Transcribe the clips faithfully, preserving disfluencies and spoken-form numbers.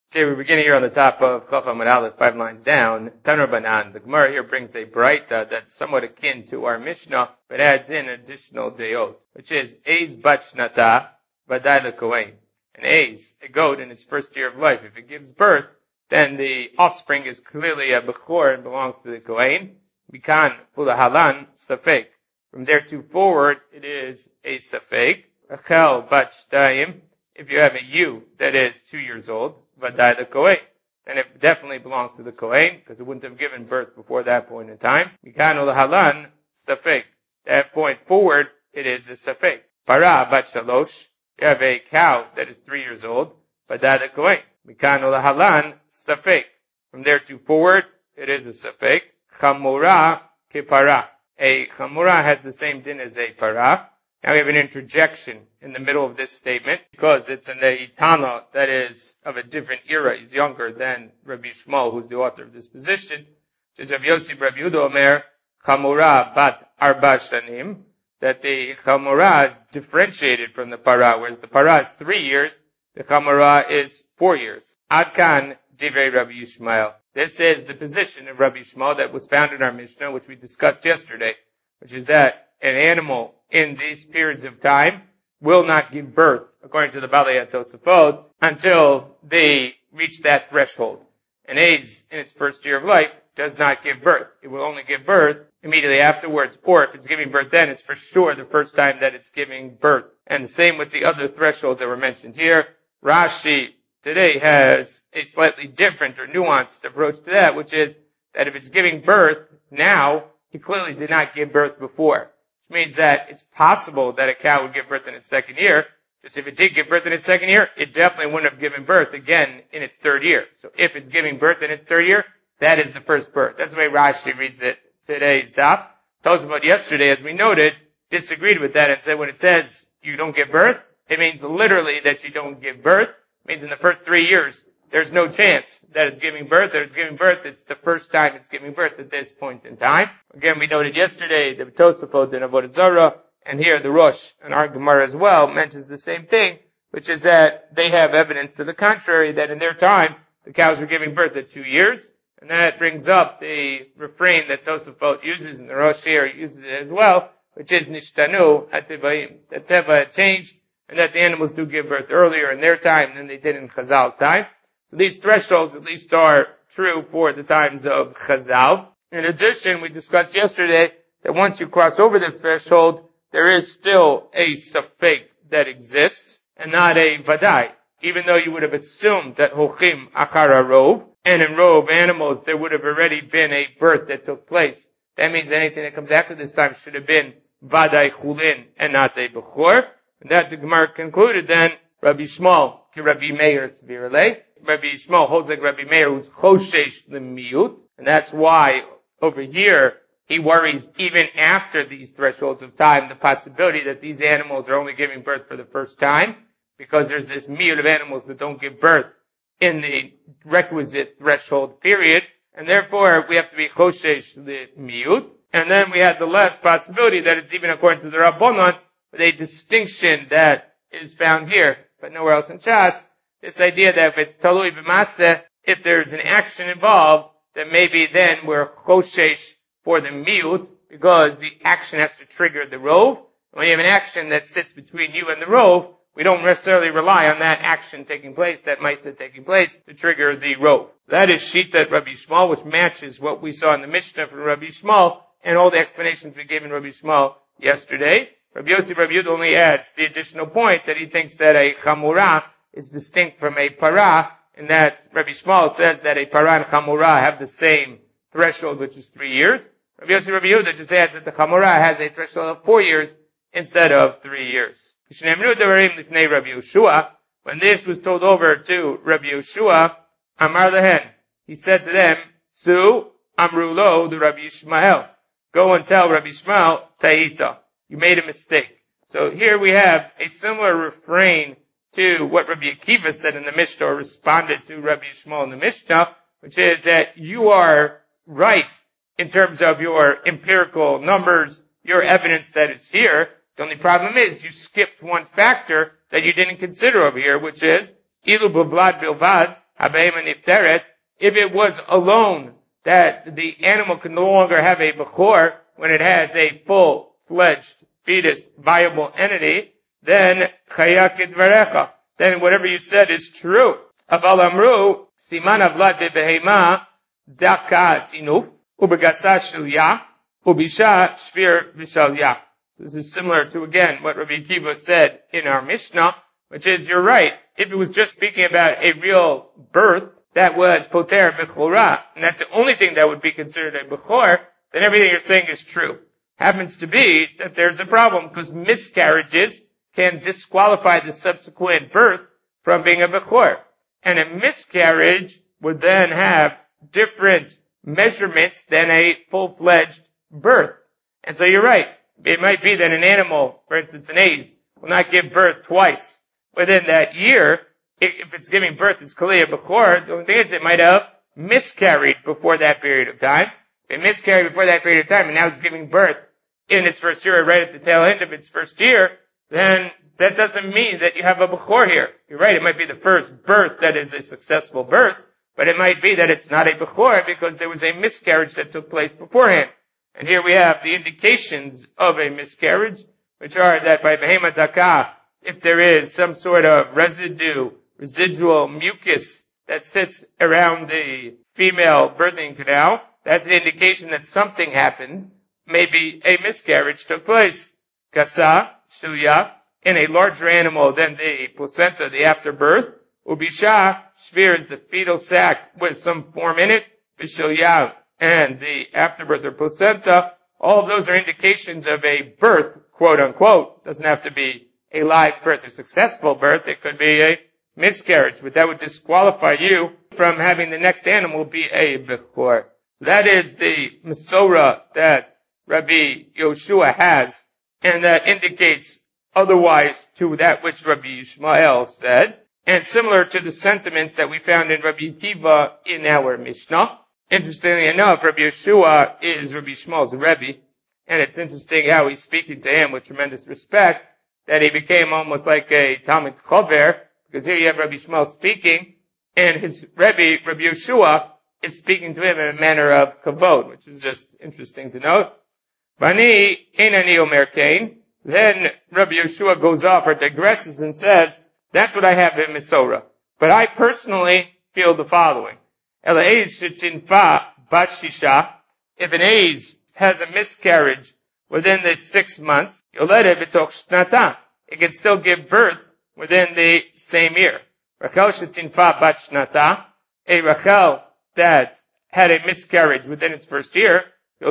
Okay, we're beginning here on the top of Chaf Amud Aleph, five lines down. Tanur Banan. The Gemara here brings a braita that's somewhat akin to our Mishnah, but adds in additional deyot, which is Eiz bat shnata v'day lekohen. An Eiz, a goat in its first year of life, if it gives birth, then the offspring is clearly a bechor and belongs to the kohen. Mikan ulahalan safek. From there to forward, it is a safek. Achel bat shtayim. If you have a ewe that is two years old, v'day lekohen, then it definitely belongs to the kohen, because it wouldn't have given birth before that point in time. Mikan ulahalan safek. That point forward, it is a safek. Para bat shalosh. You have a cow that is three years old, v'day lekohen. Mikan ulahalan safek. From there to forward, it is a safek. Chamura kepara. A chamura has the same din as a para. Now we have an interjection in the middle of this statement, because it's an Tana that is of a different era. He's younger than Rabbi Shmuel, who's the author of this position. Which is Rabbi Yossi Rabbi Yehuda Omer, Chamura bat arba shanim, that the Chamura is differentiated from the para, whereas the para is three years, the Chamura is four years. Adkan divrei Rabbi Yishmael. This is the position of Rabbi Shmuel that was found in our Mishnah, which we discussed yesterday, which is that an animal in these periods of time will not give birth, according to the Balei Tosafot, until they reach that threshold. An Eiz in its first year of life does not give birth. It will only give birth immediately afterwards, or if it's giving birth then, it's for sure the first time that it's giving birth. And the same with the other thresholds that were mentioned here. Rashi today has a slightly different or nuanced approach to that, which is that if it's giving birth now, he clearly did not give birth before. Which means that it's possible that a cow would give birth in its second year. Just if it did give birth in its second year, it definitely wouldn't have given birth again in its third year. So if it's giving birth in its third year, that is the first birth. That's the way Rashi reads it today's daf. Tosafot yesterday, as we noted, disagreed with that and said when it says you don't give birth, it means literally that you don't give birth. It means in the first three years, there's no chance that it's giving birth, that it's giving birth. It's the first time it's giving birth at this point in time. Again, we noted yesterday the Tosafot in Avodah Zarah, and here the Rosh and our Gemara as well mentions the same thing, which is that they have evidence to the contrary that in their time the cows were giving birth at two years, and that brings up the refrain that Tosafot uses and the Rosh here uses it as well, which is Nishtanu Atevaim, that Teva changed, and that the animals do give birth earlier in their time than they did in Chazal's time. So these thresholds at least are true for the times of Chazal. In addition, we discussed yesterday that once you cross over the threshold, there is still a safek that exists, and not a vadai. Even though you would have assumed that hochim achara rov, and in rov animals there would have already been a birth that took place. That means anything that comes after this time should have been vadai chulin and not a bechor. And that the Gemara concluded then, Rabbi Shmuel, ki Rabbi Meir Svirale. Rabbi Shmuel holds like Rabbi Meir who's choshesh l'miyut. And that's why over here he worries even after these thresholds of time, the possibility that these animals are only giving birth for the first time, because there's this miyut of animals that don't give birth in the requisite threshold period. And therefore we have to be choshesh l'miyut. And then we have the less possibility that it's even according to the Rabbanon, with a distinction that is found here, but nowhere else in Shas, this idea that if it's talui b'maseh, if there's an action involved, then maybe then we're choshesh for the miyut, because the action has to trigger the rov. When you have an action that sits between you and the rov, we don't necessarily rely on that action taking place, that ma'aseh taking place, to trigger the rov. That is Shitat Rabbi Shmuel, which matches what we saw in the Mishnah from Rabbi Shmuel, and all the explanations we gave in Rabbi Shmuel yesterday. Rabbi Yossi Rabbi Yehuda only adds the additional point that he thinks that a chamura is distinct from a para, and that Rabbi Shmuel says that a para and chamura have the same threshold, which is three years. Rabbi Yossi Rabbi Yehuda just adds that the chamura has a threshold of four years instead of three years. When this was told over to Rabbi Yehoshua, Amar lehen, he said to them, Su amrulo the Rabbi Yishmael, go and tell Rabbi Yishmael, Ta'ita, you made a mistake. So here we have a similar refrain to what Rabbi Akiva said in the Mishnah, or responded to Rabbi Shmuel in the Mishnah, which is that you are right in terms of your empirical numbers, your evidence that is here. The only problem is you skipped one factor that you didn't consider over here, which is ilu b'vlad bilvad habehema nifteret, if it was alone that the animal can no longer have a bechor when it has a full-fledged fetus, viable entity, then chayak idvarecha. Then whatever you said is true. Aval amru, siman avlad bebehema, daka tinuf, ubegasa shilya, ubisha shvir vishalya. This is similar to, again, what Rabbi Akiva said in our Mishnah, which is, you're right, if it was just speaking about a real birth, that was poter bechora, and that's the only thing that would be considered a bechor, then everything you're saying is true. Happens to be that there's a problem, because miscarriages can disqualify the subsequent birth from being a bechor. And a miscarriage would then have different measurements than a full-fledged birth. And so you're right. It might be that an animal, for instance an aze, will not give birth twice within that year. If it's giving birth, it's Kaliya Bechor. The only thing is it might have miscarried before that period of time. If it miscarried before that period of time and now it's giving birth in its first year, right at the tail end of its first year, then that doesn't mean that you have a Bechor here. You're right, it might be the first birth that is a successful birth, but it might be that it's not a Bechor because there was a miscarriage that took place beforehand. And here we have the indications of a miscarriage, which are that by Behema Daka, if there is some sort of residue, residual mucus that sits around the female birthing canal, that's an indication that something happened. Maybe a miscarriage took place. Kasa, Shuya, in a larger animal than the placenta, the afterbirth. Ubisha, Shvir is the fetal sac with some form in it. Vishuya, and the afterbirth or placenta, all of those are indications of a birth, quote unquote. Doesn't have to be a live birth or successful birth. It could be a miscarriage, but that would disqualify you from having the next animal be a bechor. That is the Masorah that Rabbi Yoshua has, and that indicates otherwise to that which Rabbi Yishmael said, and similar to the sentiments that we found in Rabbi Akiva in our Mishnah. Interestingly enough, Rabbi Yeshua is Rabbi Yishmael's Rebbe, and it's interesting how he's speaking to him with tremendous respect, that he became almost like a Talmud Chover, because here you have Rabbi Yishmael speaking, and his Rebbe, Rabbi Yeshua, is speaking to him in a manner of kavod, which is just interesting to note. Vani einani omer kain. Then Rabbi Yeshua goes off or digresses and says, that's what I have in Masorah. But I personally feel the following. If an aze has a miscarriage within the six months, it can still give birth within the same year. A Rachel that had a miscarriage within its first year,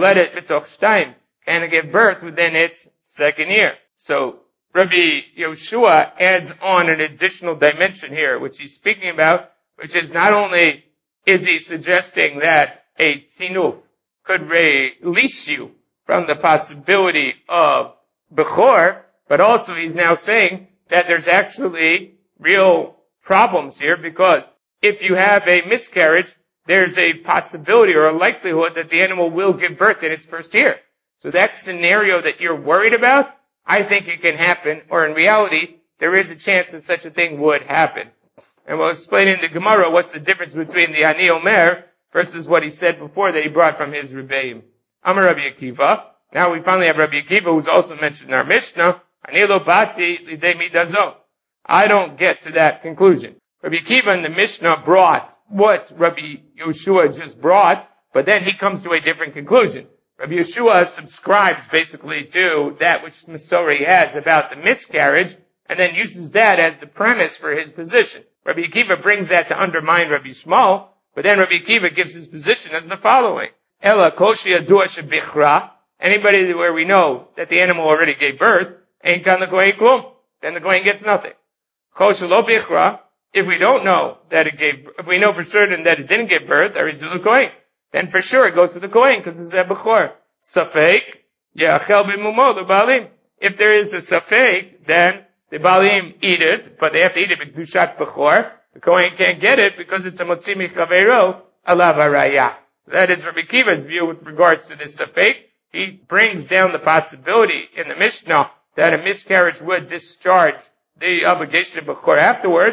can give birth within its second year. So Rabbi Yoshua adds on an additional dimension here, which he's speaking about, which is not only is he suggesting that a tinuf could release you from the possibility of bechor, but also he's now saying that there's actually real problems here, because if you have a miscarriage, there's a possibility or a likelihood that the animal will give birth in its first year. So that scenario that you're worried about, I think it can happen, or in reality, there is a chance that such a thing would happen. And we'll explain in the Gemara what's the difference between the Ani Omer versus what he said before that he brought from his Rebbeim. Amar Rabbi Akiva. Now we finally have Rabbi Akiva, who's also mentioned in our Mishnah. Ani lo bati lidei midazo. I don't get to that conclusion. Rabbi Akiva in the Mishnah brought what Rabbi Yoshua just brought, but then he comes to a different conclusion. Rabbi Yoshua subscribes basically to that which Masorah has about the miscarriage, and then uses that as the premise for his position. Rabbi Akiva brings that to undermine Rabbi Yishmael, but then Rabbi Akiva gives his position as the following. Ela koshi adua shebichra. Anybody where we know that the animal already gave birth, ain't kan l'kohen klum. Then the kohen gets nothing. Koshi lo bichra. If we don't know that it gave, if we know for certain that it didn't give birth, or is the kohen, then for sure it goes to the kohen because it's a bechor. Safek yachel b'mumo l'balim. If there is a safek, then the balim eat it, but they have to eat it b'kedushat bechor. The kohen can't get it because it's a motzi michaveiro alav haraya. That is Rabbi Akiva's view with regards to this safek. He brings down the possibility in the Mishnah that a miscarriage would discharge the obligation of bechor afterwards,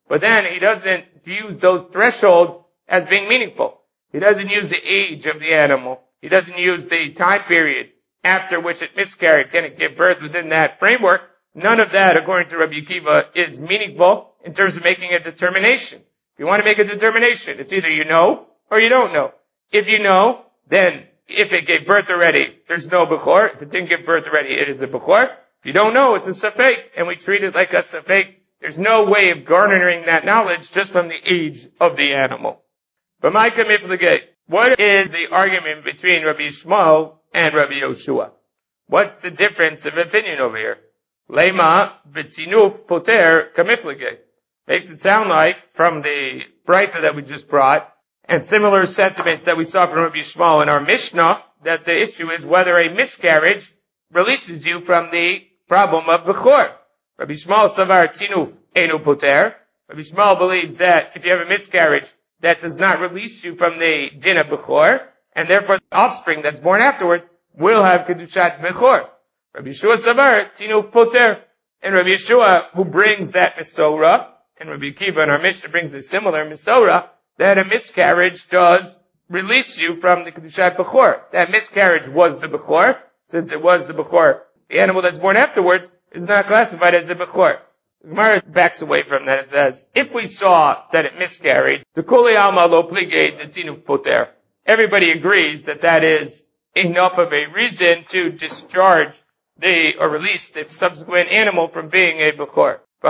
but then he doesn't use those thresholds as being meaningful. He doesn't use the age of the animal. He doesn't use the time period after which it miscarried. Can it give birth within that framework? None of that, according to Rabbi Akiva, is meaningful in terms of making a determination. If you want to make a determination, it's either you know or you don't know. If you know, then if it gave birth already, there's no bechor. If it didn't give birth already, it is a bechor. If you don't know, it's a safek, and we treat it like a safek. There's no way of garnering that knowledge just from the age of the animal. But what is the argument between Rabbi Yishmael and Rabbi Yoshua? What's the difference of opinion over here? Lema v'tinuf poter kamiflige. Makes it sound like, from the Breita that we just brought, and similar sentiments that we saw from Rabbi Yishmael in our Mishnah, that the issue is whether a miscarriage releases you from the problem of Bechor. Rabbi Yishmael savar tinuf enu poter. Rabbi Yishmael believes that if you have a miscarriage, that does not release you from the din of Bechor, and therefore the offspring that's born afterwards will have Kedushat Bechor. Rabbi Yeshua savar tinuf poter. And Rabbi Yeshua, who brings that Mesorah, and Rabbi Akiva in our Mishnah brings a similar Mesorah, that a miscarriage does release you from the Kedushat Bechor. That miscarriage was the Bechor. Since it was the Bechor, the animal that's born afterwards is not classified as a Bechor. The Gemara backs away from that and says, if we saw that it miscarried, the Kuli Alma Lo Plige Tinuf Poter. Everybody agrees that that is enough of a reason to discharge the, or release the subsequent animal from being a Bechor. The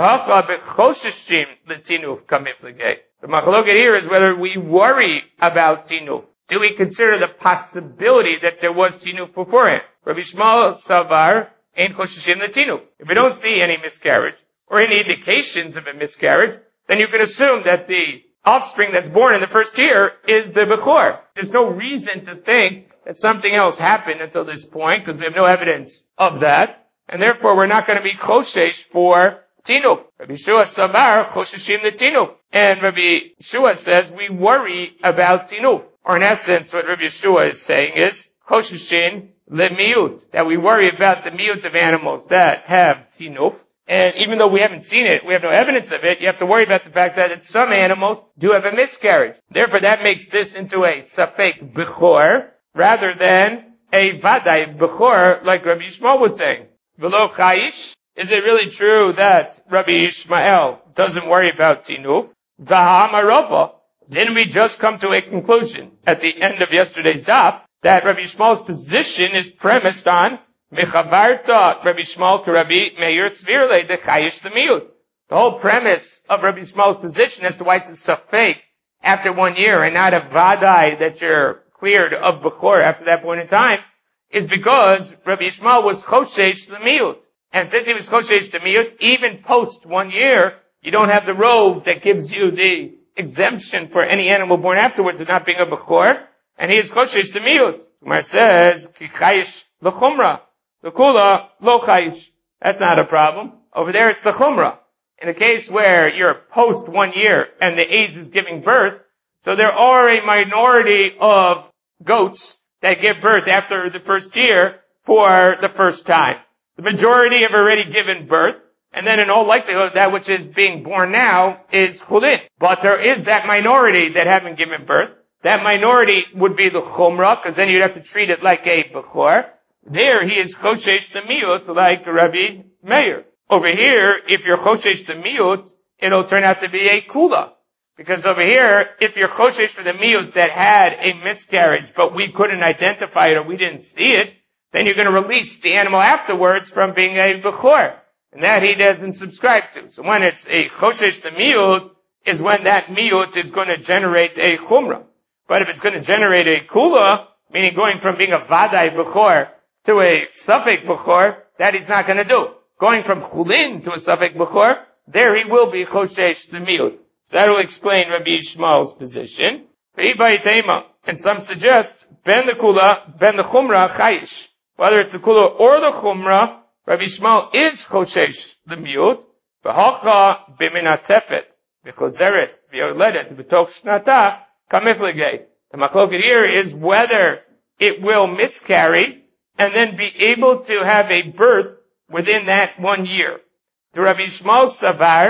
machloket here is whether we worry about tinuf. Do we consider the possibility that there was tinuf beforehand? Rabbi Yishmael savar ein choshishim letinuf. If we don't see any miscarriage or any indications of a miscarriage, then you can assume that the offspring that's born in the first year is the bechor. There's no reason to think that something else happened until this point because we have no evidence of that, and therefore we're not going to be choshesh for tinuf. Rabbi Yeshua savar choshishim letinuf. And Rabbi Yeshua says we worry about tinuf. Or in essence, what Rabbi Yeshua is saying is chosheshin lemiut, that we worry about the miut of animals that have tinuf. And even though we haven't seen it, we have no evidence of it, you have to worry about the fact that some animals do have a miscarriage. Therefore, that makes this into a safek bechor rather than a vadai bechor, like Rabbi Yishmael was saying. V'lo chayish. Is it really true that Rabbi Yishmael doesn't worry about tinuf? V'ha'amarova. Didn't we just come to a conclusion at the end of yesterday's daf that Rabbi Yishmael's position is premised on Mechavarta Rabbi Yishmael to Rabbi Meir Svirle the Chayish the Miut. The whole premise of Rabbi Yishmael's position as to why it's a safek after one year and not a vadai that you're cleared of Bechor after that point in time is because Rabbi Yishmael was Choshesh the Miut. And since he was Choshesh the Miut, even post one year, you don't have the robe that gives you the exemption for any animal born afterwards of not being a Bechor, and he is Choshesh the Miut. Gemara says, Ki Chayish l'chumra. The Kula lo Chayish. That's not a problem. Over there it's the Chumra. In a case where you're post one year and the A's is giving birth, so there are a minority of goats that give birth after the first year for the first time. The majority have already given birth, and then in all likelihood, that which is being born now is chulin. But there is that minority that haven't given birth. That minority would be the chumrah, because then you'd have to treat it like a bechor. There he is choshesh the miut, like Rabbi Meir. Over here, if you're choshesh the miut, it'll turn out to be a kula. Because over here, if you're choshesh for the miut that had a miscarriage, but we couldn't identify it or we didn't see it, then you're going to release the animal afterwards from being a bechor. And that he doesn't subscribe to. So when it's a choshesh the miut, is when that miut is going to generate a chumrah. But if it's going to generate a kula, meaning going from being a vadai bechor to a safek bechor, that he's not going to do. Going from chulin to a safek bechor, there he will be choshesh the miut. So that will explain Rabbi Yishmael's position. And some suggest ben the kula, ben the chumrah chayish. Whether it's the kula or the chumrah, Rabbi Yishmael is choshesh the miut. V'hacha b'minatefet v'chozeret v'yoledet v'toch shnata kamifligei. The machloket here is whether it will miscarry and then be able to have a birth within that one year. To Rabbi Yishmael savar,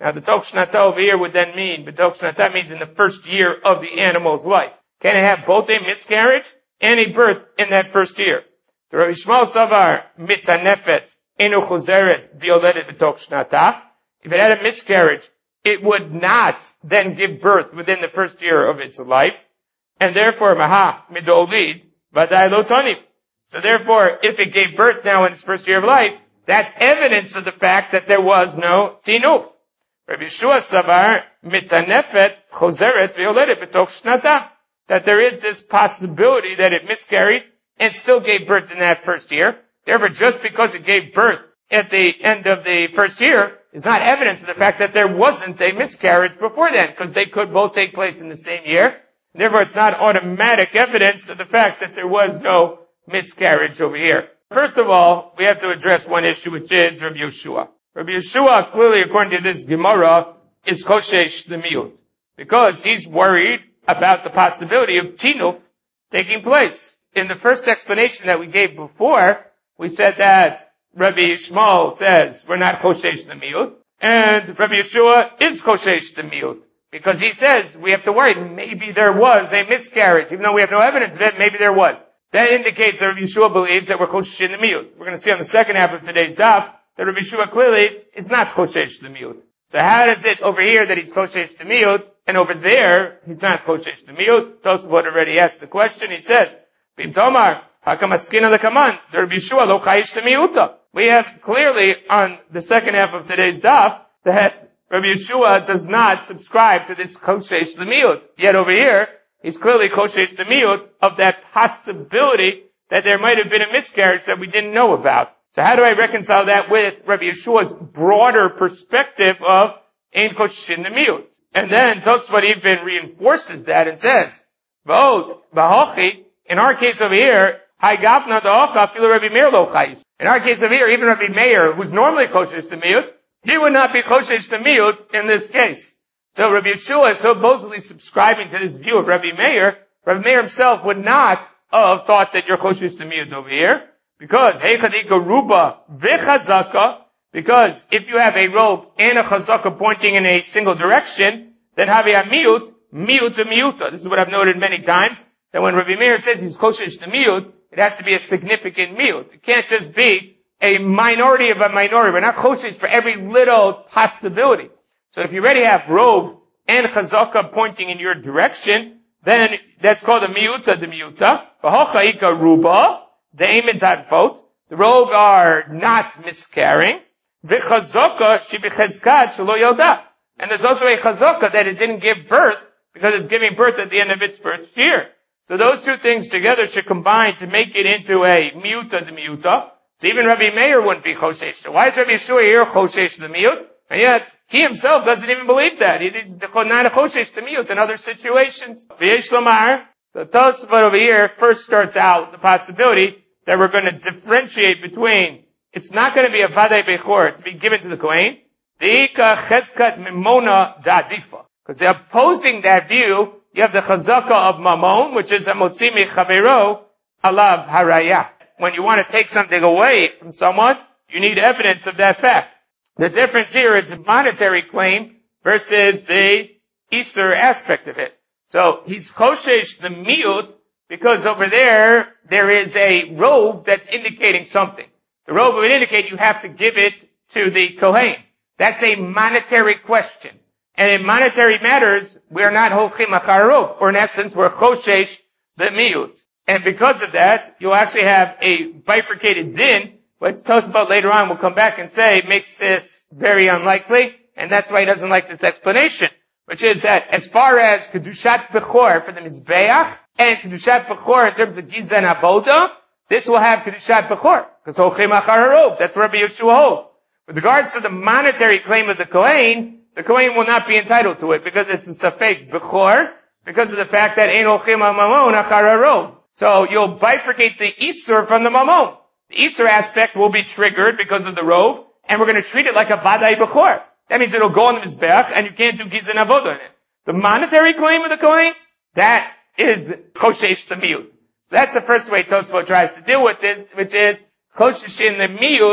Now the Toch Shnata over here would then mean, but Toch Shnata means in the first year of the animal's life. Can it have both a miscarriage and a birth in that first year? The Rabbi Shmuel Savar mitanefet enu chuzeret violedet b'toch shnata. If it had a miscarriage, it would not then give birth within the first year of its life, and therefore maha midolid vadai lo tonif. So therefore, if it gave birth now in its first year of life, that's evidence of the fact that there was no tinuf. Rabbi Yeshua Savar mitanefet chuzeret violedet b'toch shnata. That there is this possibility that it miscarried and still gave birth in that first year. Therefore, just because it gave birth at the end of the first year is not evidence of the fact that there wasn't a miscarriage before then, because they could both take place in the same year. Therefore, it's not automatic evidence of the fact that there was no miscarriage over here. First of all, we have to address one issue, which is Rabbi Yeshua. Rabbi Yeshua, clearly according to this Gemara, is koshesh the miut, because he's worried about the possibility of tinuf taking place. In the first explanation that we gave before, we said that Rabbi Yishmael says we're not koshesh the miut, and Rabbi Yeshua is koshesh the miut, because he says we have to worry, maybe there was a miscarriage, even though we have no evidence of it, maybe there was. That indicates that Rabbi Yeshua believes that we're koshesh in the miut. We're going to see on the second half of today's daf that Rabbi Yeshua clearly is not koshesh the miut. So how does it over here that he's koshesh the miut, and over there he's not koshesh the miut? Tosafot already asked the question. He says, "Bim tomar hakamaskina lekaman Rabbi Yeshua lo chayish the miuta." We have clearly on the second half of today's daf that Rabbi Yeshua does not subscribe to this koshesh the miut. Yet over here he's clearly koshesh the miut of that possibility that there might have been a miscarriage that we didn't know about. So how do I reconcile that with Rabbi Yeshua's broader perspective of ein koshesh the miut? And then Tosfot even reinforces that and says, "V'od b'hochi." In our case over here, "Haygafna da'ocha filu Rabbi Meir lo chayish." In our case over here, even Rabbi Meir, who's normally koshesh the miut, he would not be koshesh the miut in this case. So Rabbi Yeshua is supposedly subscribing to this view of Rabbi Meir. Rabbi Meir himself would not have thought that you're koshesh the miut over here. Because, heichadika ruba v'chazaka, because if you have a rope and a chazaka pointing in a single direction, then have a miut, miut to miuta. This is what I've noted many times, that when Rabbi Meir says he's koshesh the miut, it has to be a significant miut. It can't just be a minority of a minority. We're not koshesh for every little possibility. So if you already have rope and chazaka pointing in your direction, then that's called a miuta de miuta. V'hochaika ruba. The rogue are not miscarrying. And there's also a chazaka that it didn't give birth because it's giving birth at the end of its first year. So those two things together should combine to make it into a miuta de miuta. So even Rabbi Meir wouldn't be choshesh. So why is Rabbi Yeshua here choshesh the miut? And yet he himself doesn't even believe that. He is not a choshesh the miut in other situations. V'yesh lomar. So Tosafot over here first starts out with the possibility that we're going to differentiate between, it's not going to be a vadai bechor to be given to the Kohen, deika cheskat mimona da'adifa. Because they're opposing that view, you have the chazaka of mamon, which is a motzi mechavero alav harayat. When you want to take something away from someone, you need evidence of that fact. The difference here is a monetary claim versus the Easter aspect of it. So he's koshesh the miut, because over there, there is a robe that's indicating something. The robe would indicate you have to give it to the Kohen. That's a monetary question. And in monetary matters, we are not holchim achar robe. Or in essence, we're choshesh the miut. And because of that, you'll actually have a bifurcated din, which Tosafot later on will come back and say makes this very unlikely. And that's why he doesn't like this explanation. Which is that as far as Kedushat Bechor for the Mizbeach, and Kedushat Bechor in terms of Giza and Avoda, this will have Kedushat Bechor. Because Holchim Achar Harov, that's Rabbi Yeshua holds. With regards to the monetary claim of the Kohen, the Kohen will not be entitled to it because it's a Safek Bechor, because of the fact that Ein Holchim HaMamon Achar Harov. So you'll bifurcate the Isur from the Mamon. The Isur aspect will be triggered because of the robe, and we're going to treat it like a Vadai Bechor. That means it'll go on the Mizbeach, and you can't do Giza and Avoda in it. The monetary claim of the Kohen, that is Choshesh the miut. So that's the first way Tosafot tries to deal with this, which is Choshesh in the miut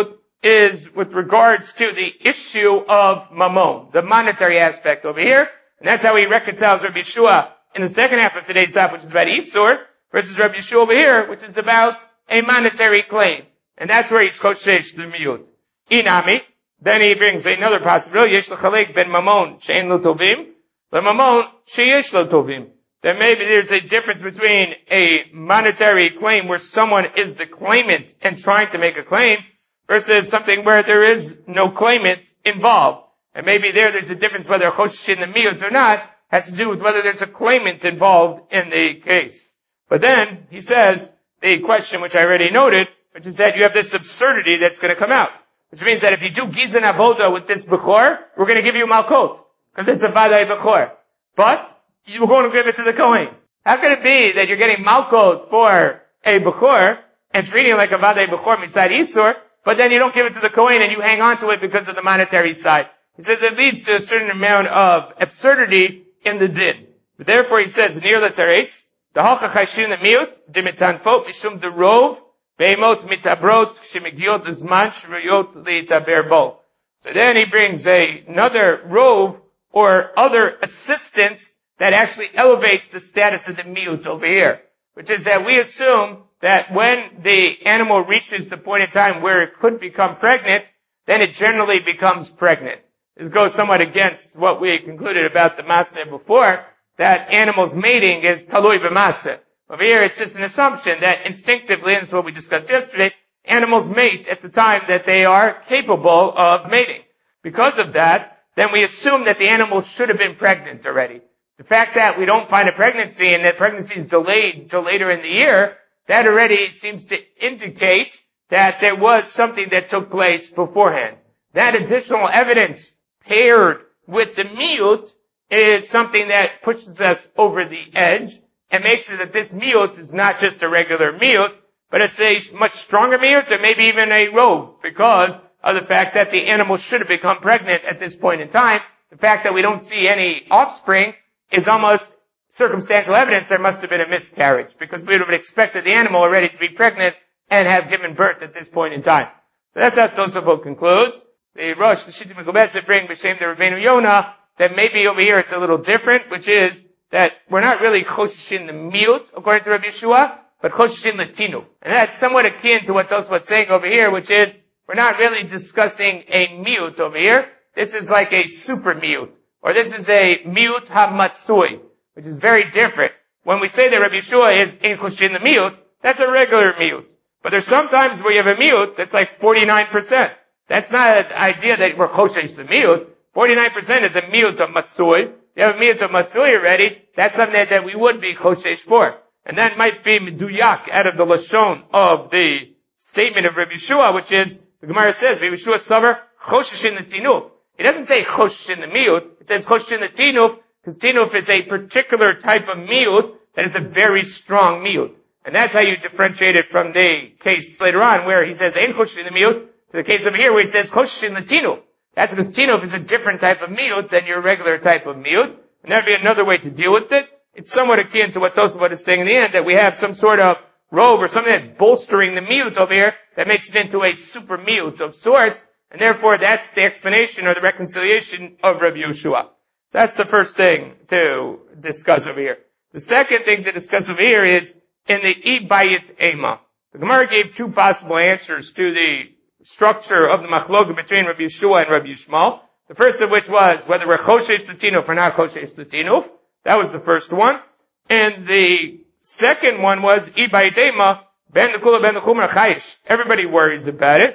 is with regards to the issue of Mammon, the monetary aspect over here. And that's how he reconciles Rabbi Yeshua in the second half of today's daf, which is about Isur, versus Rabbi Yeshua over here, which is about a monetary claim. And that's where he's Choshesh the Miyut. Inami, then he brings another possibility, Yesh l'chalek ben Mammon she'en lo tovim, le'Mammon she'yesh lo tovim. That maybe there's a difference between a monetary claim where someone is the claimant and trying to make a claim versus something where there is no claimant involved. And maybe there there's a difference whether Choshesh in the Miyut or not has to do with whether there's a claimant involved in the case. But then he says the question which I already noted, which is that you have this absurdity that's going to come out. Which means that if you do Gizan Avoda with this Bechor, we're going to give you Malkot. Because it's a Vadai Bechor. But you're going to give it to the Kohen. How can it be that you're getting Malkot for a Bechor and treating it like a Vadai Bechor mitzad Isur, but then you don't give it to the Kohen and you hang on to it because of the monetary side? He says it leads to a certain amount of absurdity in the din. But therefore he says, near the Teretz, the Halcha Chashin the Miut, Dimitanfot, Mishum the Rov, Beimot mitabrot shemigiot zman shruyot liitaber bo. So then he brings a, another rove or other assistance that actually elevates the status of the miut over here, which is that we assume that when the animal reaches the point in time where it could become pregnant, then it generally becomes pregnant. This goes somewhat against what we concluded about the Maseh before, that animals mating is talui b'maseh. Over here, it's just an assumption that instinctively, and this is what we discussed yesterday, animals mate at the time that they are capable of mating. Because of that, then we assume that the animal should have been pregnant already. The fact that we don't find a pregnancy and that pregnancy is delayed until later in the year, that already seems to indicate that there was something that took place beforehand. That additional evidence paired with the miut is something that pushes us over the edge and makes it that this miut is not just a regular miut, but it's a much stronger miut, or maybe even a rove, because of the fact that the animal should have become pregnant at this point in time. The fact that we don't see any offspring is almost circumstantial evidence there must have been a miscarriage, because we would have expected the animal already to be pregnant and have given birth at this point in time. So that's how Tosafot concludes. The Rosh, the Shittim Mekubetz bring B'Shem the Rabbeinu Yonah, that maybe over here it's a little different, which is that we're not really choshishin the miut, according to Rabbi Yeshua, but choshishin the tinu. And that's somewhat akin to what Tosafot's saying over here, which is we're not really discussing a miut over here. This is like a super miut, or this is a miut hamatsui, which is very different. When we say that Rabbi Yeshua is in choshishin the miut, that's a regular miut. But there's sometimes where you have a miut that's like forty-nine percent. That's not an idea that we're choshesh the miut. forty-nine percent is a miut of matsui. You have a miut of matsui already, that's something that, that we would be choshesh for. And that might be meduyak out of the lashon of the statement of Rabbi Yeshua, which is, the Gemara says, Rabbi Yeshua savar choshesh in the tinuf. It doesn't say choshesh in the miut, it says choshesh in the tinuf, because tinuf is a particular type of miut that is a very strong miut. And that's how you differentiate it from the case later on where he says ein choshesh in the miut, to the case over here where he says choshesh in the tinuf. That's because tinuf is a different type of miut than your regular type of miut. And that'd be another way to deal with it. It's somewhat akin to what Tosafot is saying in the end, that we have some sort of robe or something that's bolstering the miut over here that makes it into a super miut of sorts. And therefore that's the explanation or the reconciliation of Rabbi Yeshua. That's the first thing to discuss over here. The second thing to discuss over here is in the Ibayit Ema. The Gemara gave two possible answers to the structure of the machloka between Rabbi Yeshua and Rabbi Yishmael. The first of which was whether we're choshesh l'tinuf or not choshesh l'tinuf. That was the first one. And the second one was Ibayit Ema ben l'kula ben l'chumra chayish. Everybody worries about it.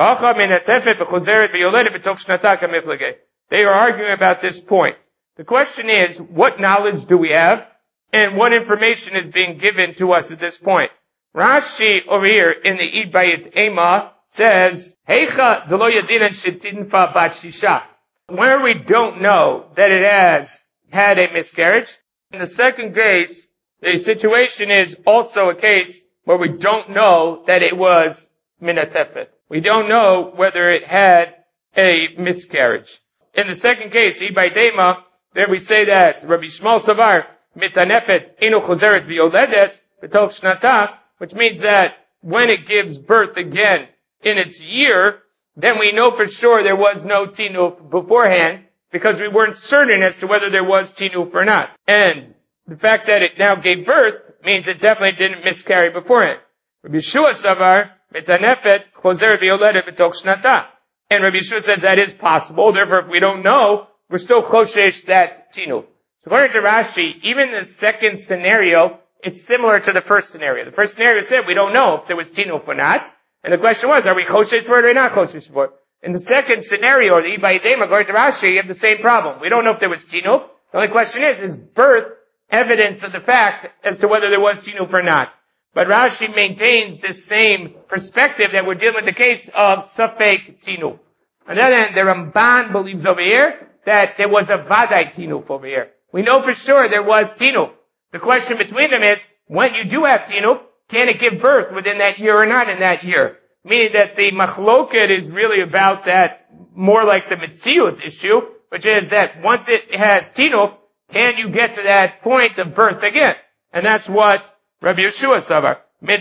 They are arguing about this point. The question is, what knowledge do we have? And what information is being given to us at this point? Rashi over here in the Ibayit Ema says, Heicha delo yadinan shetinfa bat shisha. Where we don't know that it has had a miscarriage. In the second case, the situation is also a case where we don't know that it was minatefet. We don't know whether it had a miscarriage. In the second case, Ibayit Ema, there we say that Rabbi Yishmael Savar, mitanefet inu chozeret v'yoledet b'tov shnata, which means that when it gives birth again in its year, then we know for sure there was no tinuf beforehand, because we weren't certain as to whether there was tinuf or not. And the fact that it now gave birth means it definitely didn't miscarry beforehand. Rabbi Yeshua savar metanefet chozer v'yoledet b'tok shnata. And Rabbi Yeshua says that is possible. Therefore, if we don't know, we're still choshesh that tinuf. So according to Rashi, even the second scenario, it's similar to the first scenario. The first scenario said we don't know if there was tinuf or not. And the question was, are we choshesh for it or not choshesh for it? In the second scenario, or the Ibayidema, according to Rashi, you have the same problem. We don't know if there was tinuf. The only question is, is birth evidence of the fact as to whether there was tinuf or not? But Rashi maintains this same perspective that we're dealing with the case of safek tinuf. On the other hand, the Ramban believes over here that there was a vadai tinuf over here. We know for sure there was tinuf. The question between them is, when you do have tinuf, can it give birth within that year or not in that year? Meaning that the machloket is really about that, more like the mitziut issue, which is that once it has tinuf, can you get to that point of birth again? And that's what Rabbi Yeshua savar.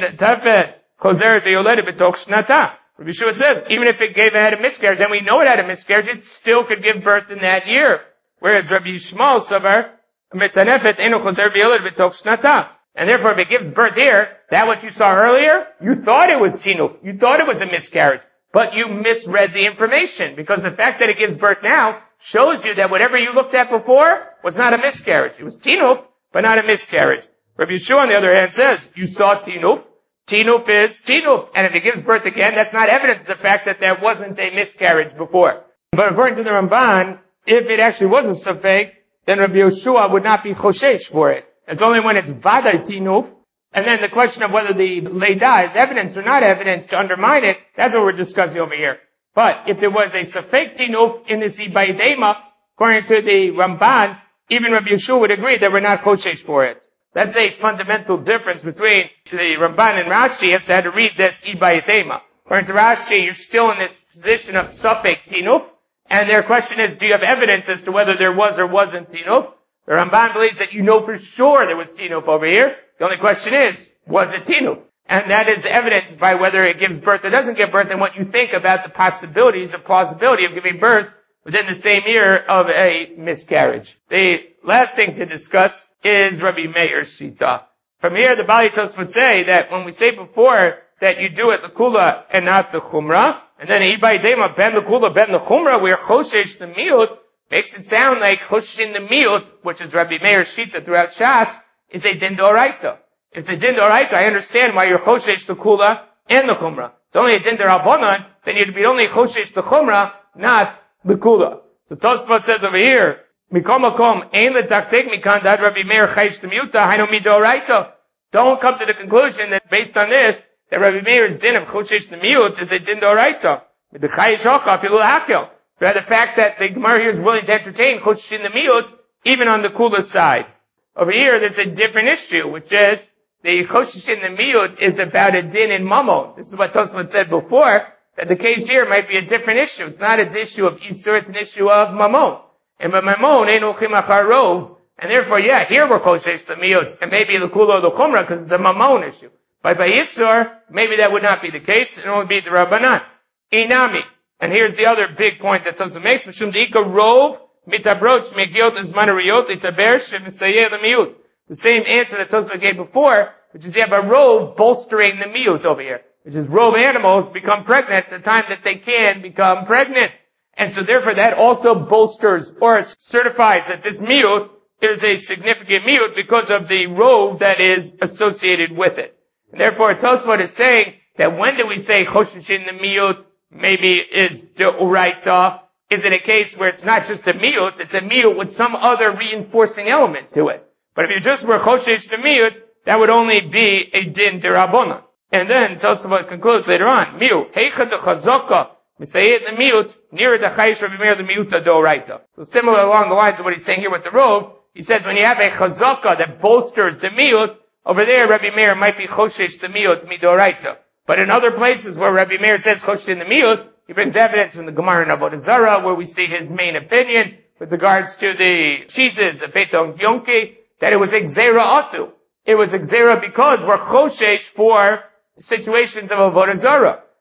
Tafet chozer v'yoledet b'tok shnata. Rabbi Yeshua says, even if it gave had a miscarriage, and we know it had a miscarriage, it still could give birth in that year. Whereas Rabbi Yishmael savar, metanefet eno chozer v'yoledet b'tok shnata. And therefore, if it gives birth here, that what you saw earlier, you thought it was tinuf. You thought it was a miscarriage. But you misread the information, because the fact that it gives birth now shows you that whatever you looked at before was not a miscarriage. It was tinuf, but not a miscarriage. Rabbi Yeshua, on the other hand, says, you saw tinuf. Tinuf is tinuf. And if it gives birth again, that's not evidence of the fact that there wasn't a miscarriage before. But according to the Ramban, if it actually was a safek, then Rabbi Yeshua would not be choshesh for it. It's only when it's vadai tinuf, and then the question of whether the leidah is evidence or not evidence to undermine it, that's what we're discussing over here. But if there was a safek tinuf in this ibaydema, according to the Ramban, even Rabbi Yeshua would agree that we're not choshesh for it. That's a fundamental difference between the Ramban and Rashi as to how to read this ibaydema. According to Rashi, you're still in this position of safek tinuf, and their question is, do you have evidence as to whether there was or wasn't tinuf? The Ramban believes that you know for sure there was tinuf over here. The only question is, was it tinuf? And that is evidenced by whether it gives birth or doesn't give birth, and what you think about the possibilities or plausibility of giving birth within the same year of a miscarriage. The last thing to discuss is Rabbi Meir's shita. From here, the Bali Tosfos would say that when we say before that you do it the kula and not the chumrah, and then ibaydema ben the kula ben the chumrah, where choshesh the miut, makes it sound like choshin the miut, which is Rabbi Meir's shita throughout Shas, is a din d'oraita. If it's a din d'oraita, I understand why you're choshesh the kula and the chumrah. It's only a din d'rabbanan, then you'd be only choshesh the chumrah, not the kula. So Tosfos says over here, Mikom makom ein letaktek mikan dad Rabbi Meir chayish the miuta hainu midoraita. Don't come to the conclusion that based on this, that Rabbi Meir's din of choshesh the miut is a din d'oraita. The chayish hocha afilu hakel. But the fact that the Gemara here is willing to entertain choshesh in the miut, even on the kula side. Over here, there's a different issue, which is the choshesh in the miut is about a din in mamon. This is what Tosfos said before, that the case here might be a different issue. It's not an issue of isur, it's an issue of mamon. And by mamon, ein olchim achar rov. And therefore, yeah, here we're choshesh the miut, and maybe the kula or the chumrah, because it's a mamon issue. But by isur, maybe that would not be the case, it would be the rabbanan. Inami. And here's the other big point that Tosfos makes, Mishum deika rov, mitabroch megiot zmanariyot itaber shemisayeh the miut. The same answer that Tosfos gave before, which is you have a rov bolstering the miut over here, which is rov animals become pregnant at the time that they can become pregnant. And so therefore that also bolsters or certifies that this miut is a significant miut because of the rov that is associated with it. And therefore Tosfos is saying that when do we say choshesh in the miut maybe is de'oraita? Is it a case where it's not just a miut, it's a miut with some other reinforcing element to it? But if you just were choshesh the miut, that would only be a din derabbanan. And then Tosfos concludes later on, miut, heicha de chazaka, misayet the miut, near the chayish Rabbi Meir the miuta de'oraita. So similar along the lines of what he's saying here with the rov, he says when you have a chazaka that bolsters the miut, over there Rabbi Meir might be choshesh the miut midoraita. But in other places where Rabbi Meir says choshesh in the miut, he brings evidence from the Gemara in Avodah Zarah, where we see his main opinion with regards to the cheeses of Beton Yonki, that it was Gzeira Atu. It was Gzeira because we're choshesh for situations of Avodah Zarah.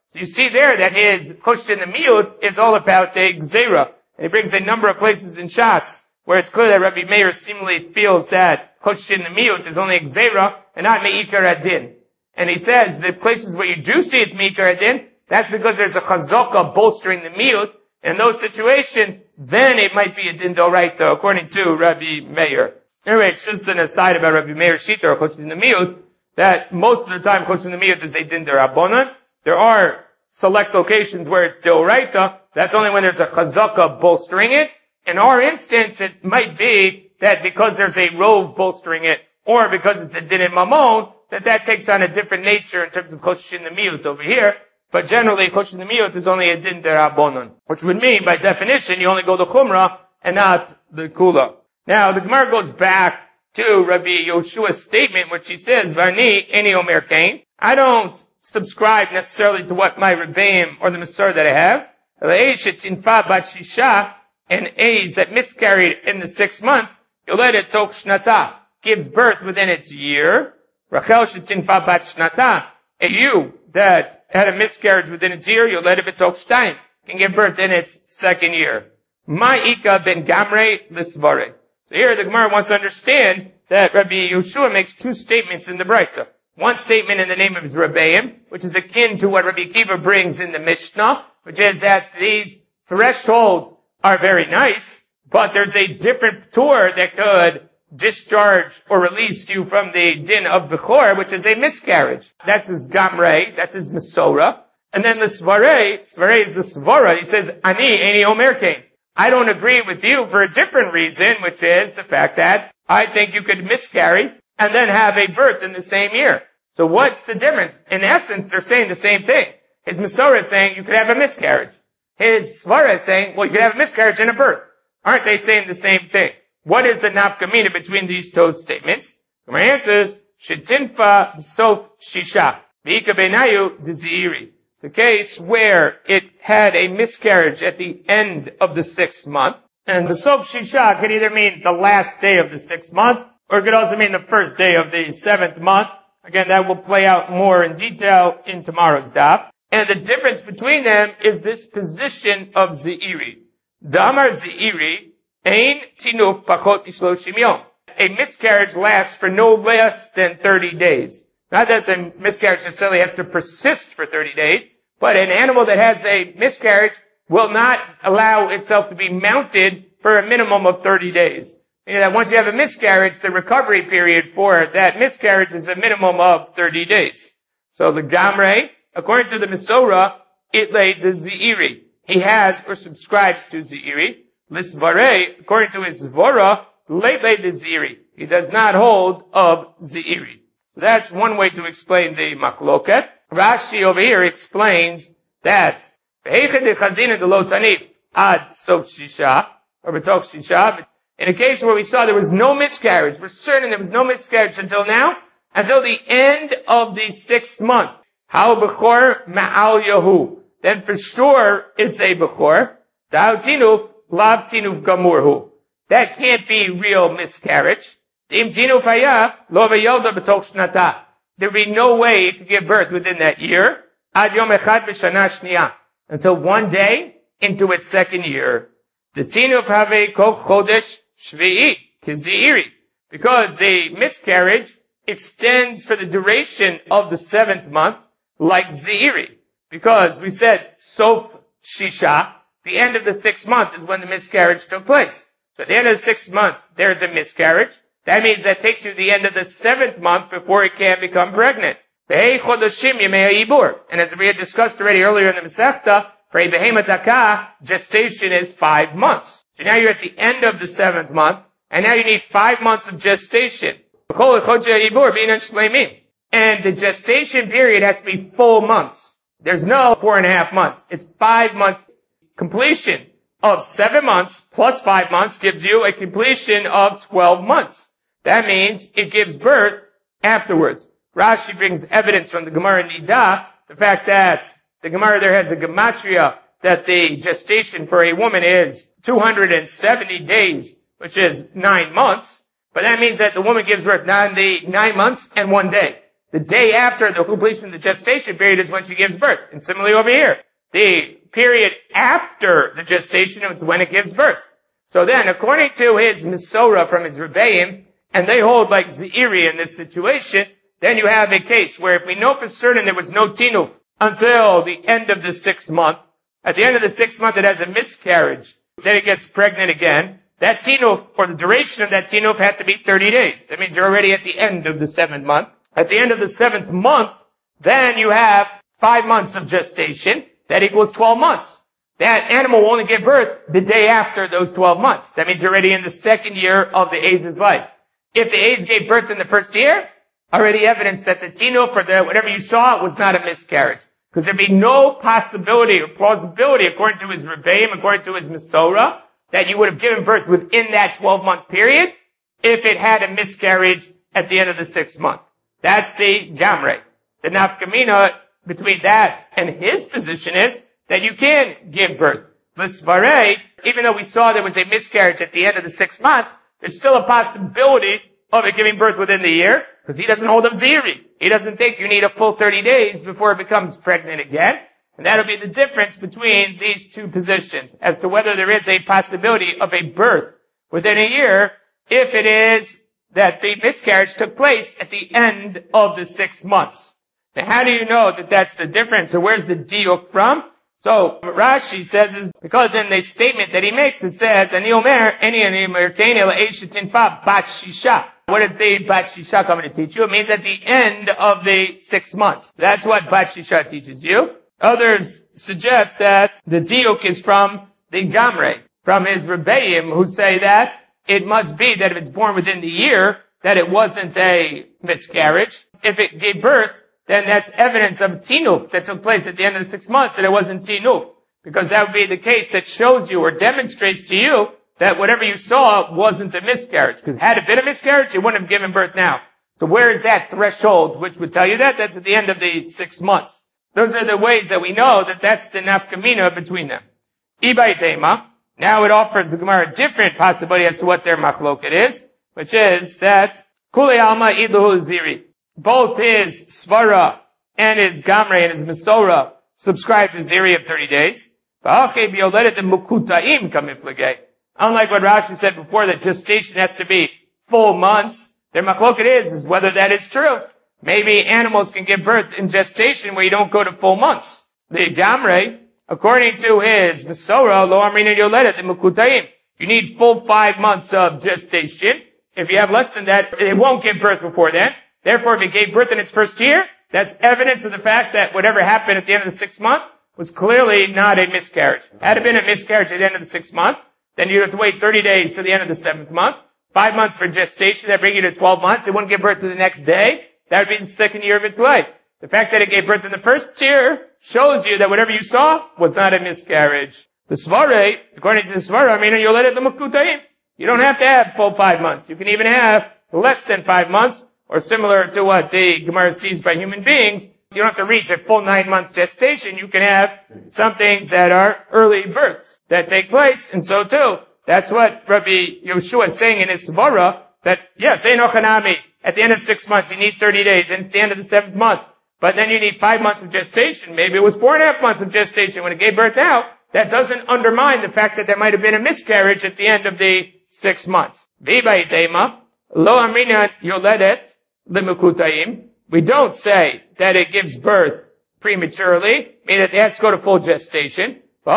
So you see there that his Choshen the Miyut is all about a Gzeira. And he brings a number of places in Shas where it's clear that Rabbi Meir seemingly feels that Choshen the Miyut is only a Gzeira and not Me'ikar Adin. And he says the places where you do see it's Me'ikar Adin, that's because there's a Chazaka bolstering the Miyut. In those situations, then it might be a Din D'Oraita, according to Rabbi Meir. Anyway, it's just an aside about Rabbi Meir's Shita or Choshen the Miyut, that most of the time Choshen the Miyut is a Din D'Rabbanan. There are select occasions where it's D'Oraita. That's only when there's a Chazaka bolstering it. In our instance, it might be that because there's a Rov bolstering it, or because it's a Din in Mamon, that that takes on a different nature in terms of Choshen the Miyut over here. But generally, Choshen the Miyut is only a Din D'Rabbanan, which would mean, by definition, you only go to Chumrah and not the Kula. Now, the Gemara goes back to Rabbi Yoshua's statement, which he says, Varni eni omer kain. I don't subscribe necessarily to what my Rebbeim or the Masor that I have. Tinfa bat shisha, and A's that miscarried in the sixth month, yoledet tok shnata, gives birth within its year. Rachel shetinfa bat shnata, a ewe that had a miscarriage within its year, yoledet betok shtayim, can give birth in its second year. Ma'ika ben gamre lisvare. So here the Gemara wants to understand that Rabbi Yeshua makes two statements in the Breita. One statement in the name of his Rebbeim, which is akin to what Rabbi Akiva brings in the Mishnah, which is that these thresholds are very nice, but there's a different Ptur that could discharge or release you from the din of Bechor, which is a miscarriage. That's his Gamre, that's his Mesora. And then the Svare, Svare is the Svara, he says, Ani, Ani Omer Kain. I don't agree with you for a different reason, which is the fact that I think you could miscarry and then have a birth in the same year. So what's the difference? In essence, they're saying the same thing. His Mesora is saying you could have a miscarriage. His Svara is saying, well, you could have a miscarriage and a birth. Aren't they saying the same thing? What is the nafkamina between these two statements? My answer is, Shetinfa sof shisha, v'ika benayu d'ziiri. It's a case where it had a miscarriage at the end of the sixth month. And the sof shisha could either mean the last day of the sixth month, or it could also mean the first day of the seventh month. Again, that will play out more in detail in tomorrow's daf. And the difference between them is this position of Ze'iri. Damar Ze'iri, Ein Tinuf Pachot Ishloshim Yom. A miscarriage lasts for no less than thirty days. Not that the miscarriage necessarily has to persist for thirty days, but an animal that has a miscarriage will not allow itself to be mounted for a minimum of thirty days. You know that once you have a miscarriage, the recovery period for that miscarriage is a minimum of thirty days. So the Gamre, according to the Mesora, it laid the Ze'iri. He has or subscribes to Ze'iri. Lisvare, according to his Zvora, late laid the Ze'iri. He does not hold of Ze'iri. So that's one way to explain the Machloket. Rashi over here explains that ad sof shisha, or betok shisha, in a case where we saw there was no miscarriage, we're certain there was no miscarriage until now, until the end of the sixth month. How bechor ma'al yahu. Then for sure it's a bechor. Da'u tinuf, lav tinuf gamurhu. That can't be real miscarriage. Dim tinuf haya, lo v'yolda b'tok shnata. There'd be no way it could give birth within that year. Ad yom echad b'shana shniya. Until one day into its second year. The tinuf have kol chodesh shvi'i, kizi'iri. Because the miscarriage extends for the duration of the seventh month, like Ze'iri. Because we said, Sof Shisha, the end of the sixth month is when the miscarriage took place. So at the end of the sixth month, there's a miscarriage. That means that takes you to the end of the seventh month before it can become pregnant. And as we had discussed already earlier in the Masechta, for a behemoth takah, gestation is five months. So now you're at the end of the seventh month, and now you need five months of gestation. And the gestation period has to be full months. There's no four and a half months. It's five months. Completion of seven months plus five months gives you a completion of twelve months. That means it gives birth afterwards. Rashi brings evidence from the Gemara Nida, the fact that the Gemara there has a gematria that the gestation for a woman is two hundred seventy days, which is nine months. But that means that the woman gives birth nine, day, nine months and one day. the day after the completion of the gestation period is when she gives birth. And similarly over here, the period after the gestation is when it gives birth. So then, according to his Misora from his Rebbeim, and they hold like Zeiri in this situation, then you have a case where if we know for certain there was no tinuf until the end of the sixth month, at the end of the sixth month it has a miscarriage, then it gets pregnant again, that tinuf, or the duration of that tinuf had to be thirty days. That means you're already at the end of the seventh month. At the end of the seventh month, then you have five months of gestation. That equals twelve months. That animal will only give birth the day after those twelve months. That means you're already in the second year of the Aiz's life. If the Aiz gave birth in the first year, already evidence that the tinuf or the whatever you saw was not a miscarriage. Because there'd be no possibility or plausibility, according to his Rebbeim, according to his Misora, that you would have given birth within that twelve month period if it had a miscarriage at the end of the sixth month. That's the Gamre. The Nafkamina between that and his position is that you can give birth. L'svarei, even though we saw there was a miscarriage at the end of the sixth month, there's still a possibility of it giving birth within the year, because he doesn't hold of Ziri. He doesn't think you need a full thirty days before it becomes pregnant again. And that'll be the difference between these two positions as to whether there is a possibility of a birth within a year if it is that the miscarriage took place at the end of the six months. Now, how do you know that that's the difference, or where's the diuk from? So, Rashi says is because in the statement that he makes, it says, Ani omer, any ani merkeni la'eshetin fa bat shisha. What is the bat shisha coming to teach you? It means at the end of the six months. That's what bat shisha teaches you. Others suggest that the diuk is from the Gamre, from his Rebbeim, who say that it must be that if it's born within the year, that it wasn't a miscarriage. If it gave birth, then that's evidence of tinuf that took place at the end of the six months, that it wasn't tinuf. Because that would be the case that shows you or demonstrates to you that whatever you saw wasn't a miscarriage. Because had it been a miscarriage, you wouldn't have given birth now. So where is that threshold which would tell you that? That's at the end of the six months. Those are the ways that we know that that's the nafkamina between them. Ibai tema. Now it offers the Gemara a different possibility as to what their machloket is, which is that Kuli Alma Iduhu Ziri. Both his Svara and his Gamre and his Misora subscribe to Ziri of thirty days. Unlike what Rashi said before, that gestation has to be full months, their machloket is, is whether that is true. Maybe animals can give birth in gestation where you don't go to full months. The Gamre, according to his Misora, Lo Amrina Yoledet, the Mukutayim, you need full five months of gestation. If you have less than that, it won't give birth before then. Therefore, if it gave birth in its first year, that's evidence of the fact that whatever happened at the end of the sixth month was clearly not a miscarriage. Had it been a miscarriage at the end of the sixth month, then you'd have to wait thirty days to the end of the seventh month. Five months for gestation, that bring you to twelve months. It wouldn't give birth to the next day. That would be the second year of its life. The fact that it gave birth in the first year shows you that whatever you saw was not a miscarriage. The Svare, according to the Svara, I mean, you'll let it the Mukutayim. You don't have to have full five months. You can even have less than five months, or similar to what the Gemara sees by human beings. You don't have to reach a full nine month gestation. You can have some things that are early births that take place, and so too. That's what Rabbi Yoshua is saying in his Svara, that, yes, Einochanami, at the end of six months, you need thirty days, and at the end of the seventh month. But then you need five months of gestation. Maybe it was four and a half months of gestation when it gave birth out. That doesn't undermine the fact that there might have been a miscarriage at the end of the six months. V'bayitema, lo amrina yoledet limukutayim. We don't say that it gives birth prematurely, meaning that it has to go to full gestation. They're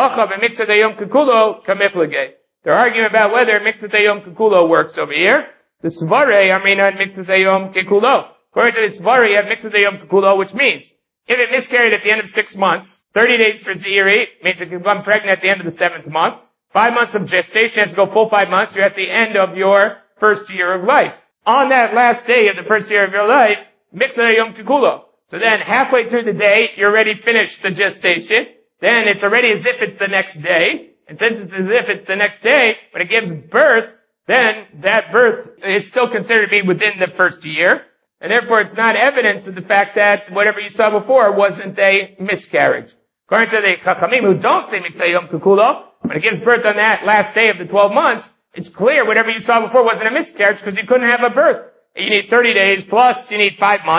arguing about whether mixatayom kikulo works over here. The svare amrina and mixatayom kikulo. According to the Svari, you have mixatayom kikulo, which means if it miscarried at the end of six months, thirty days for Ziri, means it can become pregnant at the end of the seventh month. Five months of gestation has to go full five months. You're at the end of your first year of life. On that last day of the first year of your life, mixatayom kikulo. So then halfway through the day, you're already finished the gestation. Then it's already as if it's the next day. And since it's as if it's the next day, when it gives birth, then that birth is still considered to be within the first year. And therefore it's not evidence of the fact that whatever you saw before wasn't a miscarriage. According to the Chachamim who don't say Miktayom Kukulo, when it gives birth on that last day of the twelve months, it's clear whatever you saw before wasn't a miscarriage because you couldn't have a birth. You need thirty days plus you need five months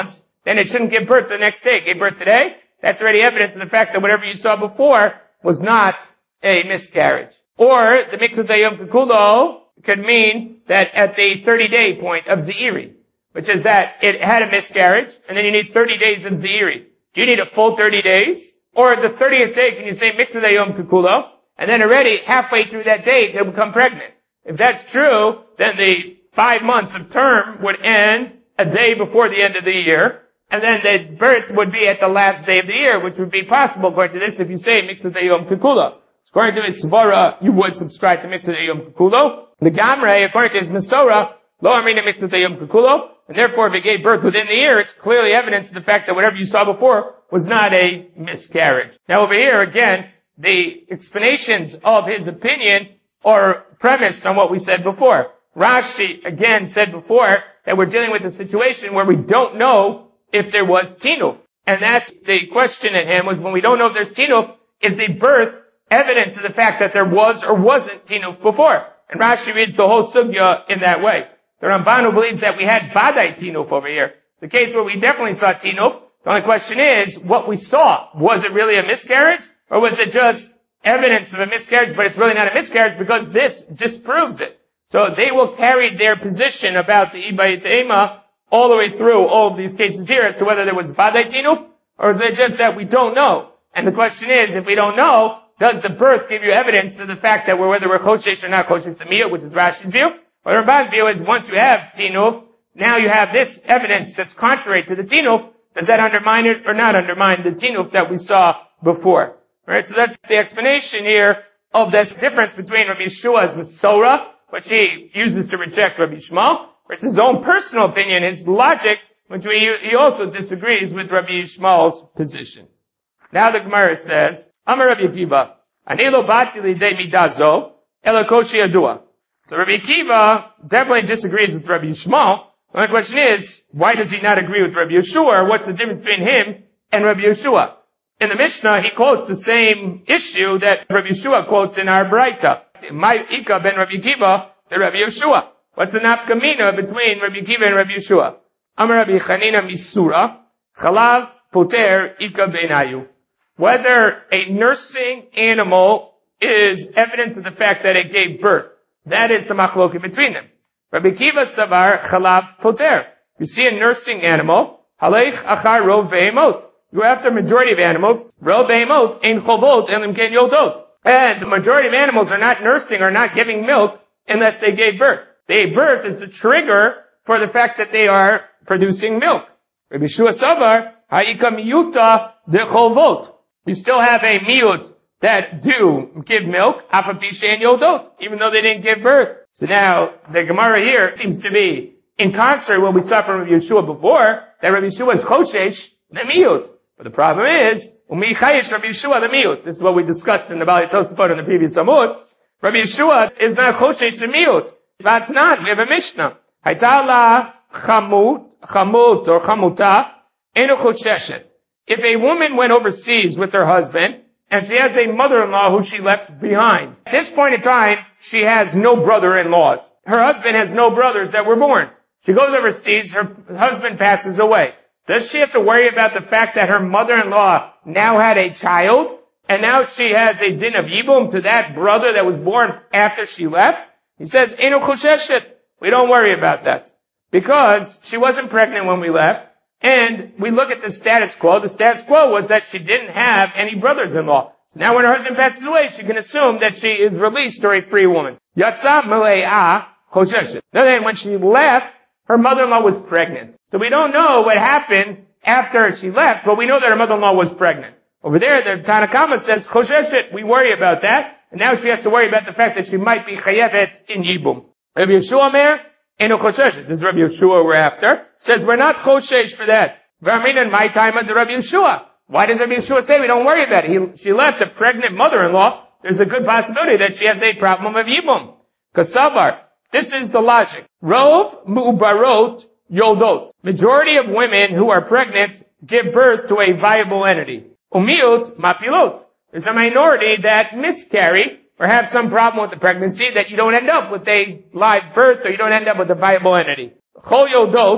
then it shouldn't give birth the next day. It gave birth today. That's already evidence of the fact that whatever you saw before was not a miscarriage. Or the Mitzvah Yom Kikulo could mean that at the thirty-day point of Zeiri, which is that it had a miscarriage, and then you need thirty days of Zeiri. Do you need a full thirty days? Or the thirtieth day, can you say Mitzvah Yom Kikulo, and then already halfway through that day, they'll become pregnant? If that's true, then the five months of term would end a day before the end of the year, and then the birth would be at the last day of the year, which would be possible according to this if you say Mitzvah Yom Kikulo. According to his Svara, you would subscribe to Mitzvah Yom Kikulo. The Gamre, according to his Masora, Lo Amrina Mitzvah Yom Kikulo, and therefore if it gave birth within the year, it's clearly evidence of the fact that whatever you saw before was not a miscarriage. Now over here, again, the explanations of his opinion are premised on what we said before. Rashi, again, said before that we're dealing with a situation where we don't know if there was tinuf. And that's the question at hand, was when we don't know if there's tinuf, is the birth evidence of the fact that there was or wasn't tinuf before? And Rashi reads the whole sugya in that way. The Rambanu believes that we had vadai tinuf over here. The case where we definitely saw tinuf. The only question is, what we saw, was it really a miscarriage? Or was it just evidence of a miscarriage, but it's really not a miscarriage because this disproves it? So they will carry their position about the Ibai Te'ema all the way through all of these cases here as to whether there was vadai tinuf, or is it just that we don't know? And the question is, if we don't know, does the birth give you evidence of the fact that we're, whether we're choshesh or not choshesh the miyut, which is Rashi's view? Or Ramban's view is once you have tinuf, now you have this evidence that's contrary to the tinuf. Does that undermine it or not undermine the tinuf that we saw before? Right? So that's the explanation here of this difference between Rabbi Yeshua's Masora, which he uses to reject Rabbi Yishmael, versus his own personal opinion, his logic, which we, he also disagrees with Rabbi Yishmael's position. Now the Gemara says, Amar Rabbi Akiva, Ani lo bati lidei midazo, ela koshi adua. So Rabbi Akiva definitely disagrees with Rabbi Yishmael. The only question is, why does he not agree with Rabbi Yeshua, or what's the difference between him and Rabbi Yeshua? In the Mishnah, he quotes the same issue that Rabbi Yeshua quotes in our Braita. My Ika ben Rabbi Akiva, the Rabbi Yeshua. What's the nafkamina between Rabbi Akiva and Rabbi Yeshua? Amar Rabbi Chanina Misura, Chalav Poter Ika benayu. Whether a nursing animal is evidence of the fact that it gave birth. That is the machloket between them. Rabbi Akiva Savar Chalav Poter. You see a nursing animal, Halech Achar Rov Behemot. You go after a majority of animals, Rov Behemot, Ein Chovot, Elim Ken Yodot. And the majority of animals are not nursing or not giving milk unless they gave birth. They gave birth is the trigger for the fact that they are producing milk. Rabbi Yeshua Savar, Ha'ika Miyuta De Chovot. You still have a miyut that do give milk, afapishe and yodot, even though they didn't give birth. So now, the Gemara here seems to be in concert with what we saw from Rabbi Yeshua before, that Rabbi Yeshua is choshesh, the miyut. But the problem is, umi chayesh Rabbi Yeshua, the miyut. This is what we discussed in the Bali Tosafot in the previous Amud. Rabbi Yeshua is not choshesh, the miyut. That's not. We have a Mishnah. Haitala chamut, chamut, or chamuta, enu chosheshet. If a woman went overseas with her husband, and she has a mother-in-law who she left behind, at this point in time, she has no brother-in-laws. Her husband has no brothers that were born. She goes overseas, her husband passes away. Does she have to worry about the fact that her mother-in-law now had a child, and now she has a din of yibum to that brother that was born after she left? He says, Eino chosheshet. We don't worry about that. Because she wasn't pregnant when we left, and we look at the status quo. The status quo was that she didn't have any brothers-in-law. Now when her husband passes away, she can assume that she is released or a free woman. Yatsa mele'ah chosheshet. Then when she left, her mother-in-law was pregnant. So we don't know what happened after she left, but we know that her mother-in-law was pregnant. Over there, the Tanakama says, chosheshet, we worry about that. And now she has to worry about the fact that she might be chayevet in yibum. Rabbi Yeshua Mer, Eno choshesh. This is Rabbi Yeshua we're after. Says we're not choshesh for that. V'amin in my time under Rabbi Yeshua. Why does Rabbi Yeshua say we don't worry about it? He, she left a pregnant mother-in-law. There's a good possibility that she has a problem of yibum. Kasavar. This is the logic. Rov mu'barot yoldot. Majority of women who are pregnant give birth to a viable entity. Umiut mapilot. There's a minority that miscarry or have some problem with the pregnancy that you don't end up with a live birth or you don't end up with a viable entity. Chol yodot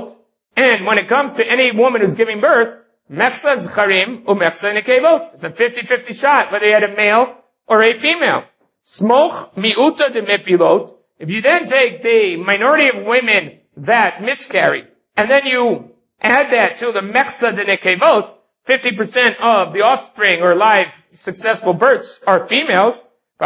And when it comes to any woman who's giving birth, mechsa zcharim umechsa nekevot. It's a fifty-fifty shot, whether you had a male or a female. Smoch miuta de mepilot. If you then take the minority of women that miscarry, and then you add that to the mechsa de nekevot, fifty percent of the offspring or live successful births are females.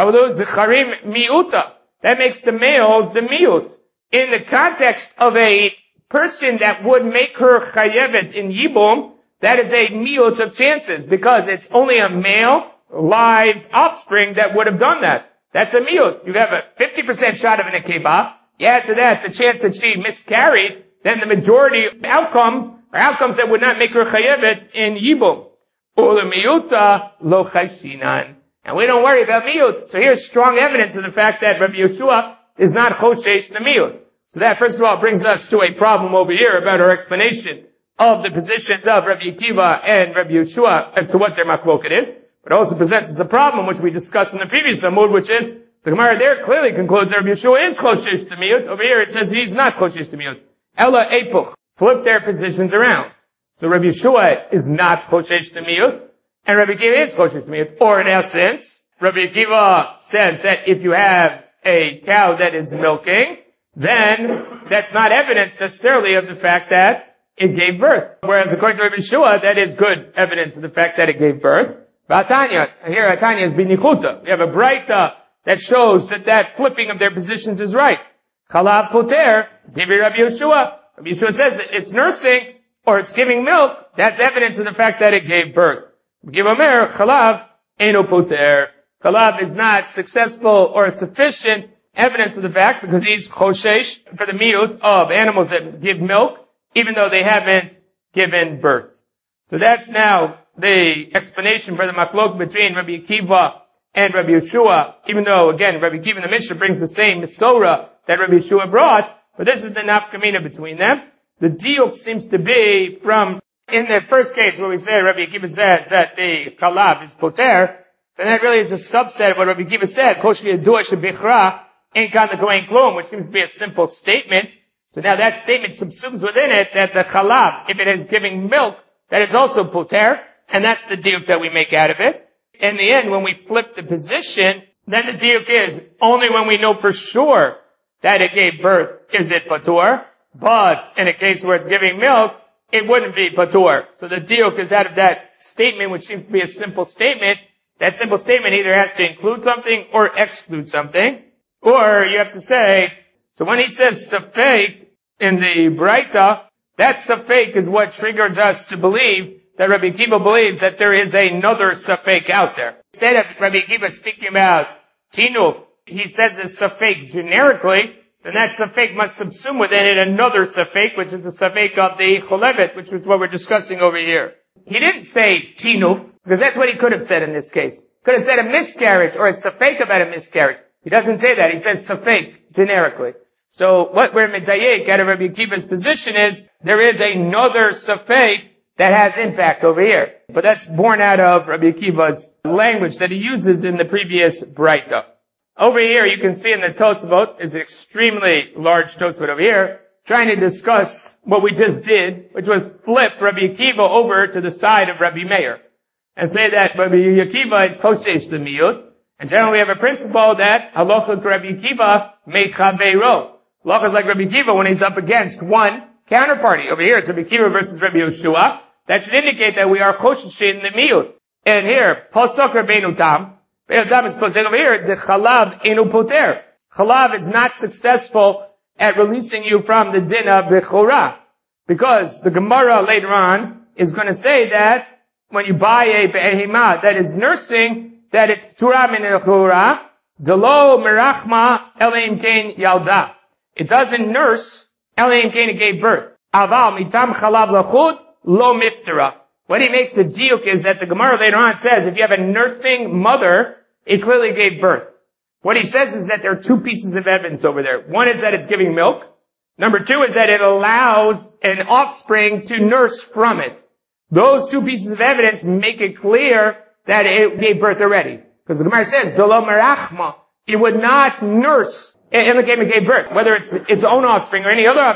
Zecharim miuta. That makes the males the miut. In the context of a person that would make her chayevet in yibum, that is a miut of chances, because it's only a male live offspring that would have done that. That's a miut. You have a fifty percent shot of an nekeva. You add to that the chance that she miscarried, then the majority of outcomes are outcomes that would not make her chayevet in yibum. Ula miuta lo chayshinan. And we don't worry about miut. So here's strong evidence of the fact that Rabbi Yeshua is not choshesh the miut. So that, first of all, brings us to a problem over here about our explanation of the positions of Rabbi Akiva and Rabbi Yeshua as to what their machloket is. But it also presents us a problem which we discussed in the previous Amud, which is the Gemara there clearly concludes that Rabbi Yeshua is choshesh the miut. Over here it says he's not choshesh the miut. Ella epuch. Flip their positions around. So Rabbi Yeshua is not choshesh the miut, and Rabbi Akiva is choshesh the miut. Or in essence, Rabbi Akiva says that if you have a cow that is milking, then that's not evidence necessarily of the fact that it gave birth. Whereas according to Rabbi Yeshua, that is good evidence of the fact that it gave birth. V'atanya, here Atanya is binichuta. We have a braita that shows that that flipping of their positions is right. Chalav poter, divi Rabbi Yeshua. Rabbi Yeshua says that it's nursing or it's giving milk. That's evidence of the fact that it gave birth. Give Omer, chalav eno poter. Chalav is not successful or sufficient evidence of the fact because he's choshesh for the miut of animals that give milk, even though they haven't given birth. So that's now the explanation for the machlok between Rabbi Akiva and Rabbi Yeshua, even though, again, Rabbi Akiva in the Mishnah brings the same Misora that Rabbi Yeshua brought, but this is the nafkamina between them. The diuk seems to be from, in the first case where we say Rabbi Akiva says that the chalav is poter, then that really is a subset of what Rabbi Akiva said, koshi yadua shebichra ein kan l'kohen klum, which seems to be a simple statement. So now that statement subsumes within it that the chalav, if it is giving milk, that is also poter, and that's the diuk that we make out of it. In the end, when we flip the position, then the diuk is only when we know for sure that it gave birth is it patur, but in a case where it's giving milk, it wouldn't be patur. So the diuk is out of that statement, which seems to be a simple statement. That simple statement either has to include something or exclude something. Or you have to say, so when he says safek in the Braita, that safek is what triggers us to believe that Rabbi Akiva believes that there is another safek out there. Instead of Rabbi Akiva speaking about tinuf, he says the safek generically, then that safek must subsume within it another safek, which is the safek of the cholevet, which is what we're discussing over here. He didn't say tinuf, because that's what he could have said in this case. Could have said a miscarriage or a safek about a miscarriage. He doesn't say that. He says safek generically. So what we're medayek out of Rabbi Akiva's position is there is another safek that has impact over here. But that's born out of Rabbi Akiva's language that he uses in the previous Braita. Over here you can see in the Tosafot, is an extremely large Tosafot over here, trying to discuss what we just did, which was flip Rabbi Akiva over to the side of Rabbi Meir. And say that Rabbi Akiva is choshesh the miut. And generally we have a principle that halacha Rabbi Akiva mechaveiro. Halacha is like Rabbi Akiva when he's up against one counterparty. Over here it's Rabbi Akiva versus Rabbi Yeshua. That should indicate that we are choshesh in the miut. And here, posok Rabbeinu Tam. Rabbeinu Tam is posek over here, the chalav enu poter. Chalav is not successful at releasing you from the din of bechorah. Because the Gemara later on is going to say that when you buy a behemah that is nursing, that it's p'tura min bechorah, delo merachma eleim kein yalda. It doesn't nurse eleim kein it gave birth. Aval mitam chalav lachud lo miftara. What he makes the diuk is that the Gemara later on says if you have a nursing mother, it clearly gave birth. What he says is that there are two pieces of evidence over there. One is that it's giving milk. Number two is that it allows an offspring to nurse from it. Those two pieces of evidence make it clear that it gave birth already. Because the Gemara says, Dolo merachma, it would not nurse, and it gave birth. Whether it's its own offspring or any other offspring,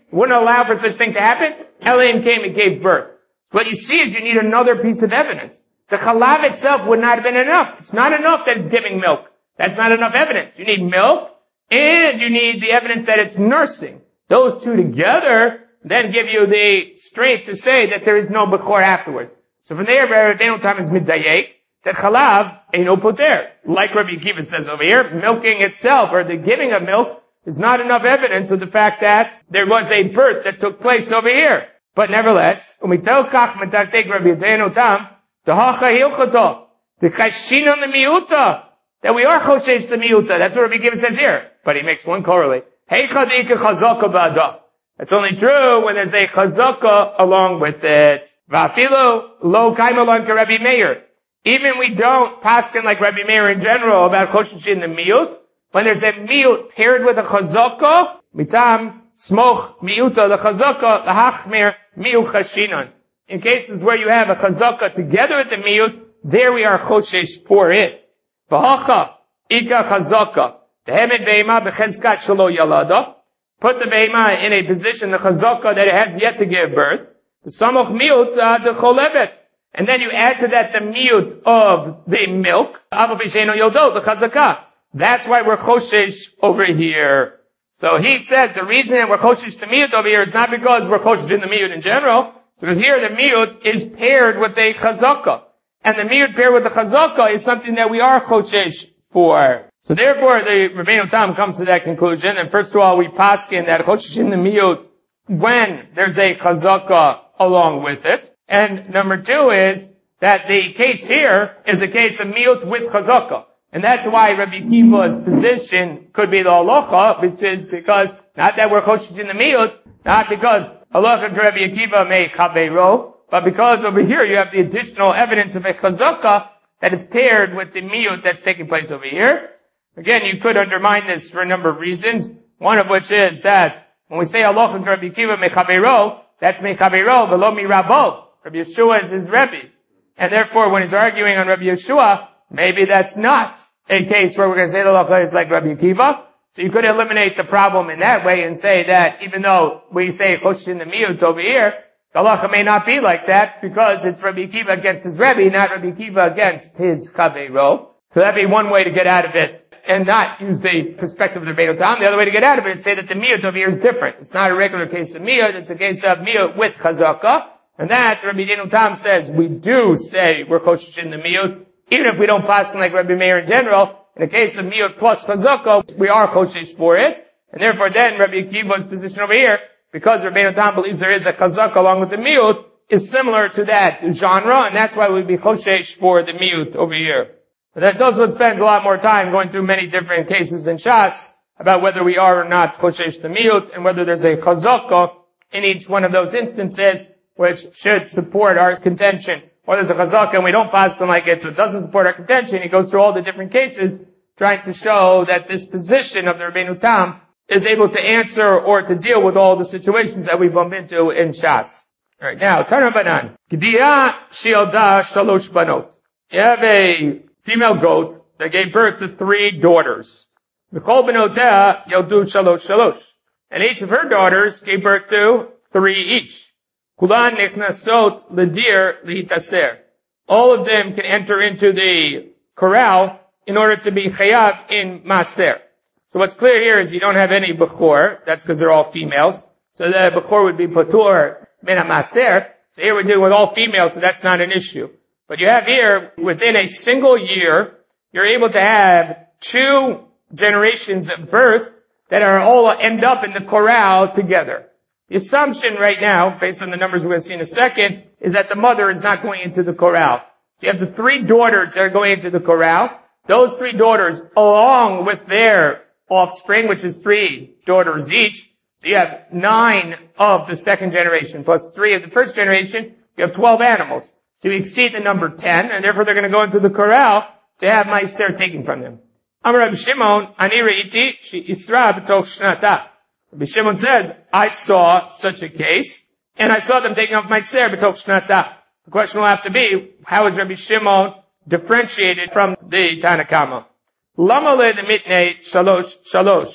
wouldn't allow for such thing to happen. Elohim came and gave birth. What you see is you need another piece of evidence. The chalav itself would not have been enough. It's not enough that it's giving milk. That's not enough evidence. You need milk, and you need the evidence that it's nursing. Those two together then give you the strength to say that there is no bechor afterwards. So from there, Rabbeinu Tam is middayek, that chalav ain't no poter. Like Rabbi Akiva says over here, milking itself, or the giving of milk, is not enough evidence of the fact that there was a birth that took place over here. But nevertheless, umitel kach metaktek Rabbi Yadeinu Tam, Dahacha hilchato, the chashinon the miuta, that we are choshesh the miuta. That's what Rabbi Akiva says here. But he makes one correlate. Heicha deika chazaka ba'ada. It's only true when there's a chazaka along with it. Va'afilu lo kaimalon ka Rabbi Meir. Even we don't paskin like Rabbi Meir in general about choshesh in the miut. When there's a miut paired with a chazaka, mitam smoch miuta the chazaka lahachmir miu chashinon. In cases where you have a chazaka together with the miut, there we are choshesh for it. V'hacha ika chazaka tehemed be'ema b'chezkat shelo yalada. Put the be'ema in a position, the chazaka, that it has yet to give birth. The samoch miut the cholebet. And then you add to that the miut of the milk. Aval b'sheino yodot the chazaka. That's why we're choshesh over here. So he says the reason that we're choshesh the miut over here is not because we're choshesh in the miut in general. Because here the miut is paired with a chazaka. And the miut paired with the chazaka is something that we are choshesh for. So therefore the Rabbeinu Tam comes to that conclusion. And first of all, we paskin that choshesh in the miut when there's a chazaka along with it. And number two is that the case here is a case of miut with chazaka. And that's why Rabbi Akiva's position could be the halacha, which is because, not that we're choshesh in the miut, not because halacha Rabbi Akiva may chabeiro, but because over here you have the additional evidence of a chazaka that is paired with the miut that's taking place over here. Again, you could undermine this for a number of reasons. One of which is that when we say halacha Rabbi Akiva may chabeiro, that's may chabeiro, velo mi rabo. Rabbi Yeshua is his Rebbe. And therefore, when he's arguing on Rabbi Yeshua, maybe that's not a case where we're going to say the halacha is like Rabbi Akiva. So you could eliminate the problem in that way and say that even though we say choshesh in the miut over here, the halacha may not be like that because it's Rabbi Akiva against his Rebbe, not Rabbi Akiva against his chaveiro. So that'd be one way to get out of it and not use the perspective of the Rabbeinu Tam. The other way to get out of it is say that the miut over here is different. It's not a regular case of miut, it's a case of miut with chazaka. And that, Rabbi Yadeinu Tam says, we do say we're choshesh in the miut, even if we don't pass like Rabbi Meir in general. In the case of miut plus chazaka, we are choshesh for it. And therefore then, Rabbi Akiva's position over here, because Rabbi Yadeinu Tam believes there is a chazaka along with the miut, is similar to that genre, and that's why we'd be choshesh for the miut over here. But that Tosfot spends a lot more time going through many different cases in Shas about whether we are or not choshesh the miut, and whether there's a chazaka in each one of those instances, which should support our contention. Or there's a chazaka and we don't pass them like it, so it doesn't support our contention. He goes through all the different cases, trying to show that this position of the Rabbeinu Tam is able to answer or to deal with all the situations that we bump into in Shas. Alright, now, Tana Banan. Gdiya Shielda Shalosh Banot. You have a female goat that gave birth to three daughters. V'chol Benotea Yeldu Shalosh Shalosh. And each of her daughters gave birth to three each. Kulan Nechnasot Ledir Lihitaser. All of them can enter into the corral in order to be chayav in Maser. So what's clear here is you don't have any bechor. That's because they're all females. So the bechor would be patur min Maser. So here we're dealing with all females, so that's not an issue. But you have here, within a single year, you're able to have two generations of birth that are all end up in the corral together. The assumption right now, based on the numbers we're going to see in a second, is that the mother is not going into the corral. So you have the three daughters that are going into the corral. Those three daughters, along with their offspring, which is three daughters each, so you have nine of the second generation, plus three of the first generation, you have twelve animals. So you exceed the number ten, and therefore they're going to go into the corral to have Meiser taken from them. Amar Rabbi Shimon, Ani re'iti she isra b'toch shnata. Rabbi Shimon says, I saw such a case, and I saw them taking off Meiser b'toch shnata. The question will have to be, how is Rabbi Shimon differentiated from the Tanakama? Lama le demitne shalosh shalosh.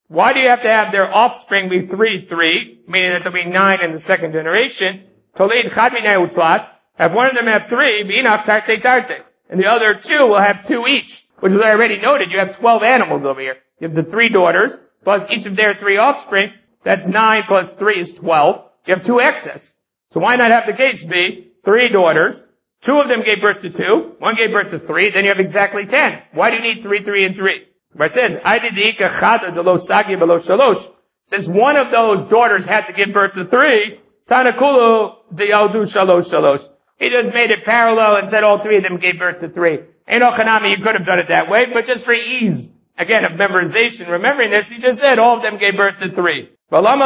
Why do you have to have their offspring be three, three, meaning that there'll be nine in the second generation? Tolid chad minei utlat. Have one of them have three, b'inach tarte tarte. And the other two will have two each, which is I already noted. You have twelve animals over here. You have the three daughters, plus each of their three offspring. That's nine plus three is twelve. You have two excess. So why not have the case be three daughters? Two of them gave birth to two. One gave birth to three. Then you have exactly ten. Why do you need three, three, and three? It says, I did the ika chada de lo sagi below shalosh. Since one of those daughters had to give birth to three, tanakulu de yaldu shalosh shalosh. He just made it parallel and said all three of them gave birth to three. Eno chanami, you could have done it that way, but just for ease, again, of memorization, remembering this, he just said all of them gave birth to three. Why do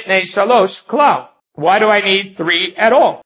I need three at all?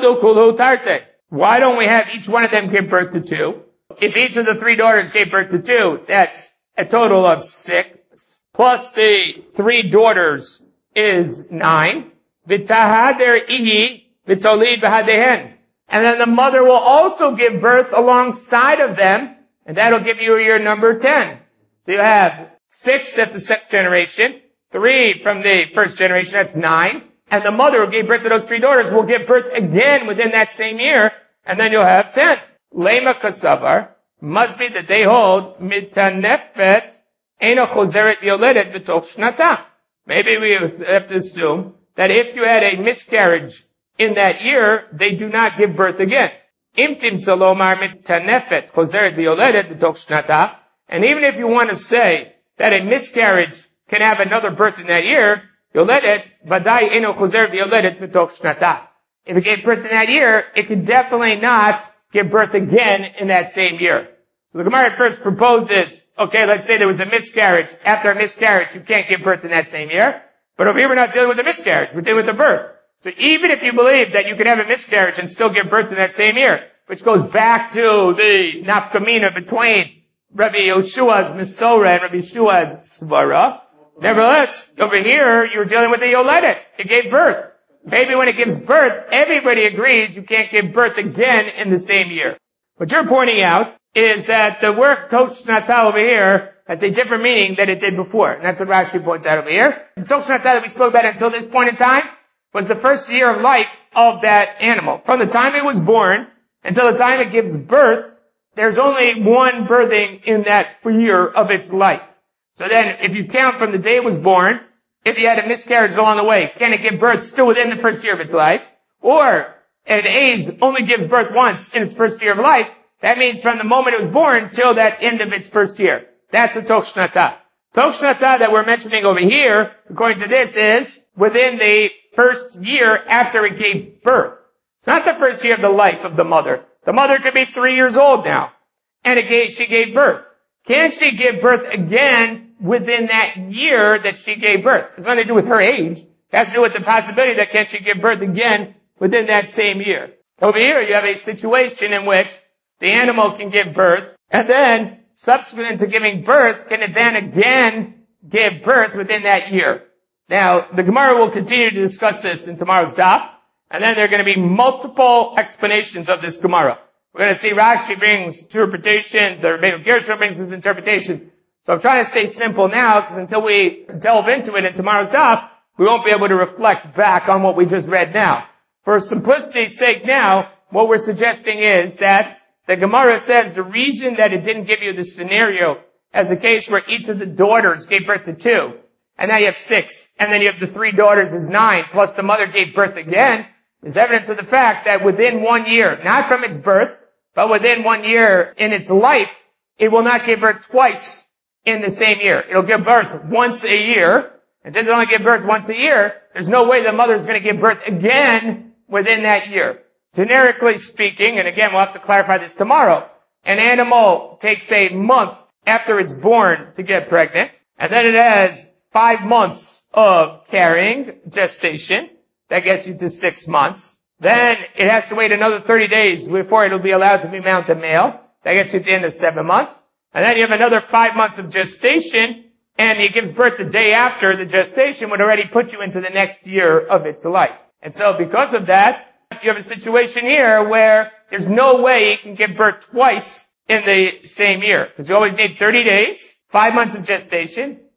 Why don't we have each one of them give birth to two? If each of the three daughters gave birth to two, that's a total of six. Plus the three daughters is nine. V'tahader ihi v'tolid b'hadehen. And then the mother will also give birth alongside of them, and that'll give you your number ten. So you have six at the second generation, three from the first generation, that's nine, and the mother who gave birth to those three daughters will give birth again within that same year, and then you'll have ten. Lema kasavar must be that they hold mitanefet eno chozeret yoledet b'toch shnata. Maybe we have to assume that if you had a miscarriage in that year, they do not give birth again. Imtim salomar mitanefet chozeret yoledet b'toch shnata. And even if you want to say that a miscarriage can have another birth in that year, yoledet vadai eno chozeret yoledet b'toch shnata. If it gave birth in that year, it could definitely not give birth again in that same year. So the Gemara first proposes, okay, let's say there was a miscarriage. After a miscarriage, you can't give birth in that same year. But over here, we're not dealing with a miscarriage. We're dealing with a birth. So even if you believe that you can have a miscarriage and still give birth in that same year, which goes back to the nafkamina between Rabbi Yeshua's Misora and Rabbi Yeshua's Svara, nevertheless, over here, you're dealing with a yoledet. It gave birth. Maybe when it gives birth, everybody agrees you can't give birth again in the same year. What you're pointing out is that the word toshnata over here has a different meaning than it did before. And that's what Rashi points out over here. The toshnata that we spoke about until this point in time was the first year of life of that animal. From the time it was born until the time it gives birth, there's only one birthing in that year of its life. So then, if you count from the day it was born, if you had a miscarriage along the way, can it give birth still within the first year of its life? Or, an A's only gives birth once in its first year of life, that means from the moment it was born till that end of its first year. That's the toshnata. Toshnata that we're mentioning over here, according to this, is within the first year after it gave birth. It's not the first year of the life of the mother. The mother could be three years old now, and it gave, she gave birth. Can she give birth again within that year that she gave birth? It's nothing to do with her age. It has to do with the possibility that can she give birth again within that same year. Over here, you have a situation in which the animal can give birth, and then, subsequent to giving birth, can it then again give birth within that year. Now, the Gemara will continue to discuss this in tomorrow's daf, and then there are going to be multiple explanations of this Gemara. We're going to see Rashi brings interpretations, the Rebbeinu Gershon brings his interpretation. So I'm trying to stay simple now, because until we delve into it in tomorrow's daf, we won't be able to reflect back on what we just read now. For simplicity's sake now, what we're suggesting is that the Gemara says the reason that it didn't give you the scenario as a case where each of the daughters gave birth to two, and now you have six, and then you have the three daughters is nine, plus the mother gave birth again, is evidence of the fact that within one year, not from its birth, but within one year in its life, it will not give birth twice in the same year. It'll give birth once a year, and since it only give birth once a year, there's no way the mother is going to give birth again within that year. Generically speaking, and again we'll have to clarify this tomorrow, an animal takes a month after it's born to get pregnant, and then it has five months of carrying, gestation, that gets you to six months. Then it has to wait another thirty days before it'll be allowed to be mounted male. That gets you to the end of seven months. And then you have another five months of gestation, and it gives birth the day after the gestation would already put you into the next year of its life. And so because of that, you have a situation here where there's no way it can give birth twice in the same year. Because you always need thirty days, five months of gestation,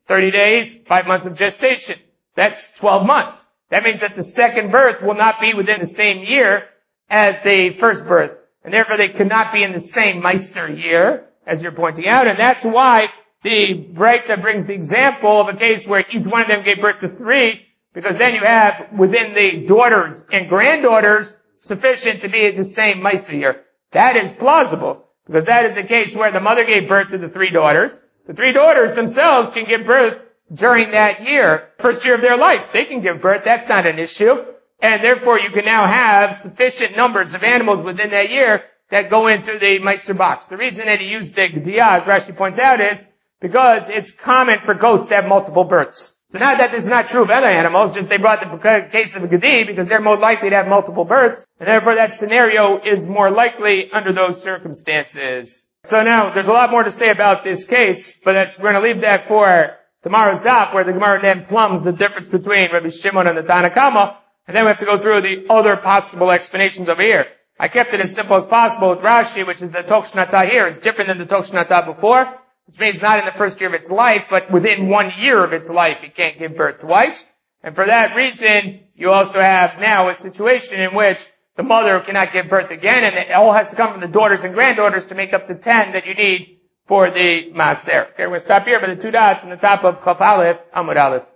thirty days, five months of gestation. That's twelve months. That means that the second birth will not be within the same year as the first birth. And therefore they could not be in the same Meiser year, as you're pointing out. And that's why the Breita brings the example of a case where each one of them gave birth to three, because then you have within the daughters and granddaughters sufficient to be in the same Meiser year. That is plausible, because that is a case where the mother gave birth to the three daughters. The three daughters themselves can give birth during that year, first year of their life. They can give birth. That's not an issue. And therefore you can now have sufficient numbers of animals within that year that go into the Meiser box. The reason that he used the Gediyah, as Rashi points out, is because it's common for goats to have multiple births. So not that this is not true of other animals, just they brought the case of a Gedi because they're more likely to have multiple births, and therefore that scenario is more likely under those circumstances. So now, there's a lot more to say about this case, but that's, we're going to leave that for tomorrow's daf, where the Gemara then plumbs the difference between Rabbi Shimon and the Tana Kama, and then we have to go through the other possible explanations over here. I kept it as simple as possible with Rashi, which is the Toch Shnata here is different than the Toch Shnata before, which means not in the first year of its life, but within one year of its life, it can't give birth twice. And for that reason, you also have now a situation in which the mother cannot give birth again, and it all has to come from the daughters and granddaughters to make up the ten that you need for the Maaser. Okay, we're going to stop here by the two dots on the top of Chaf Aleph, Amud Aleph.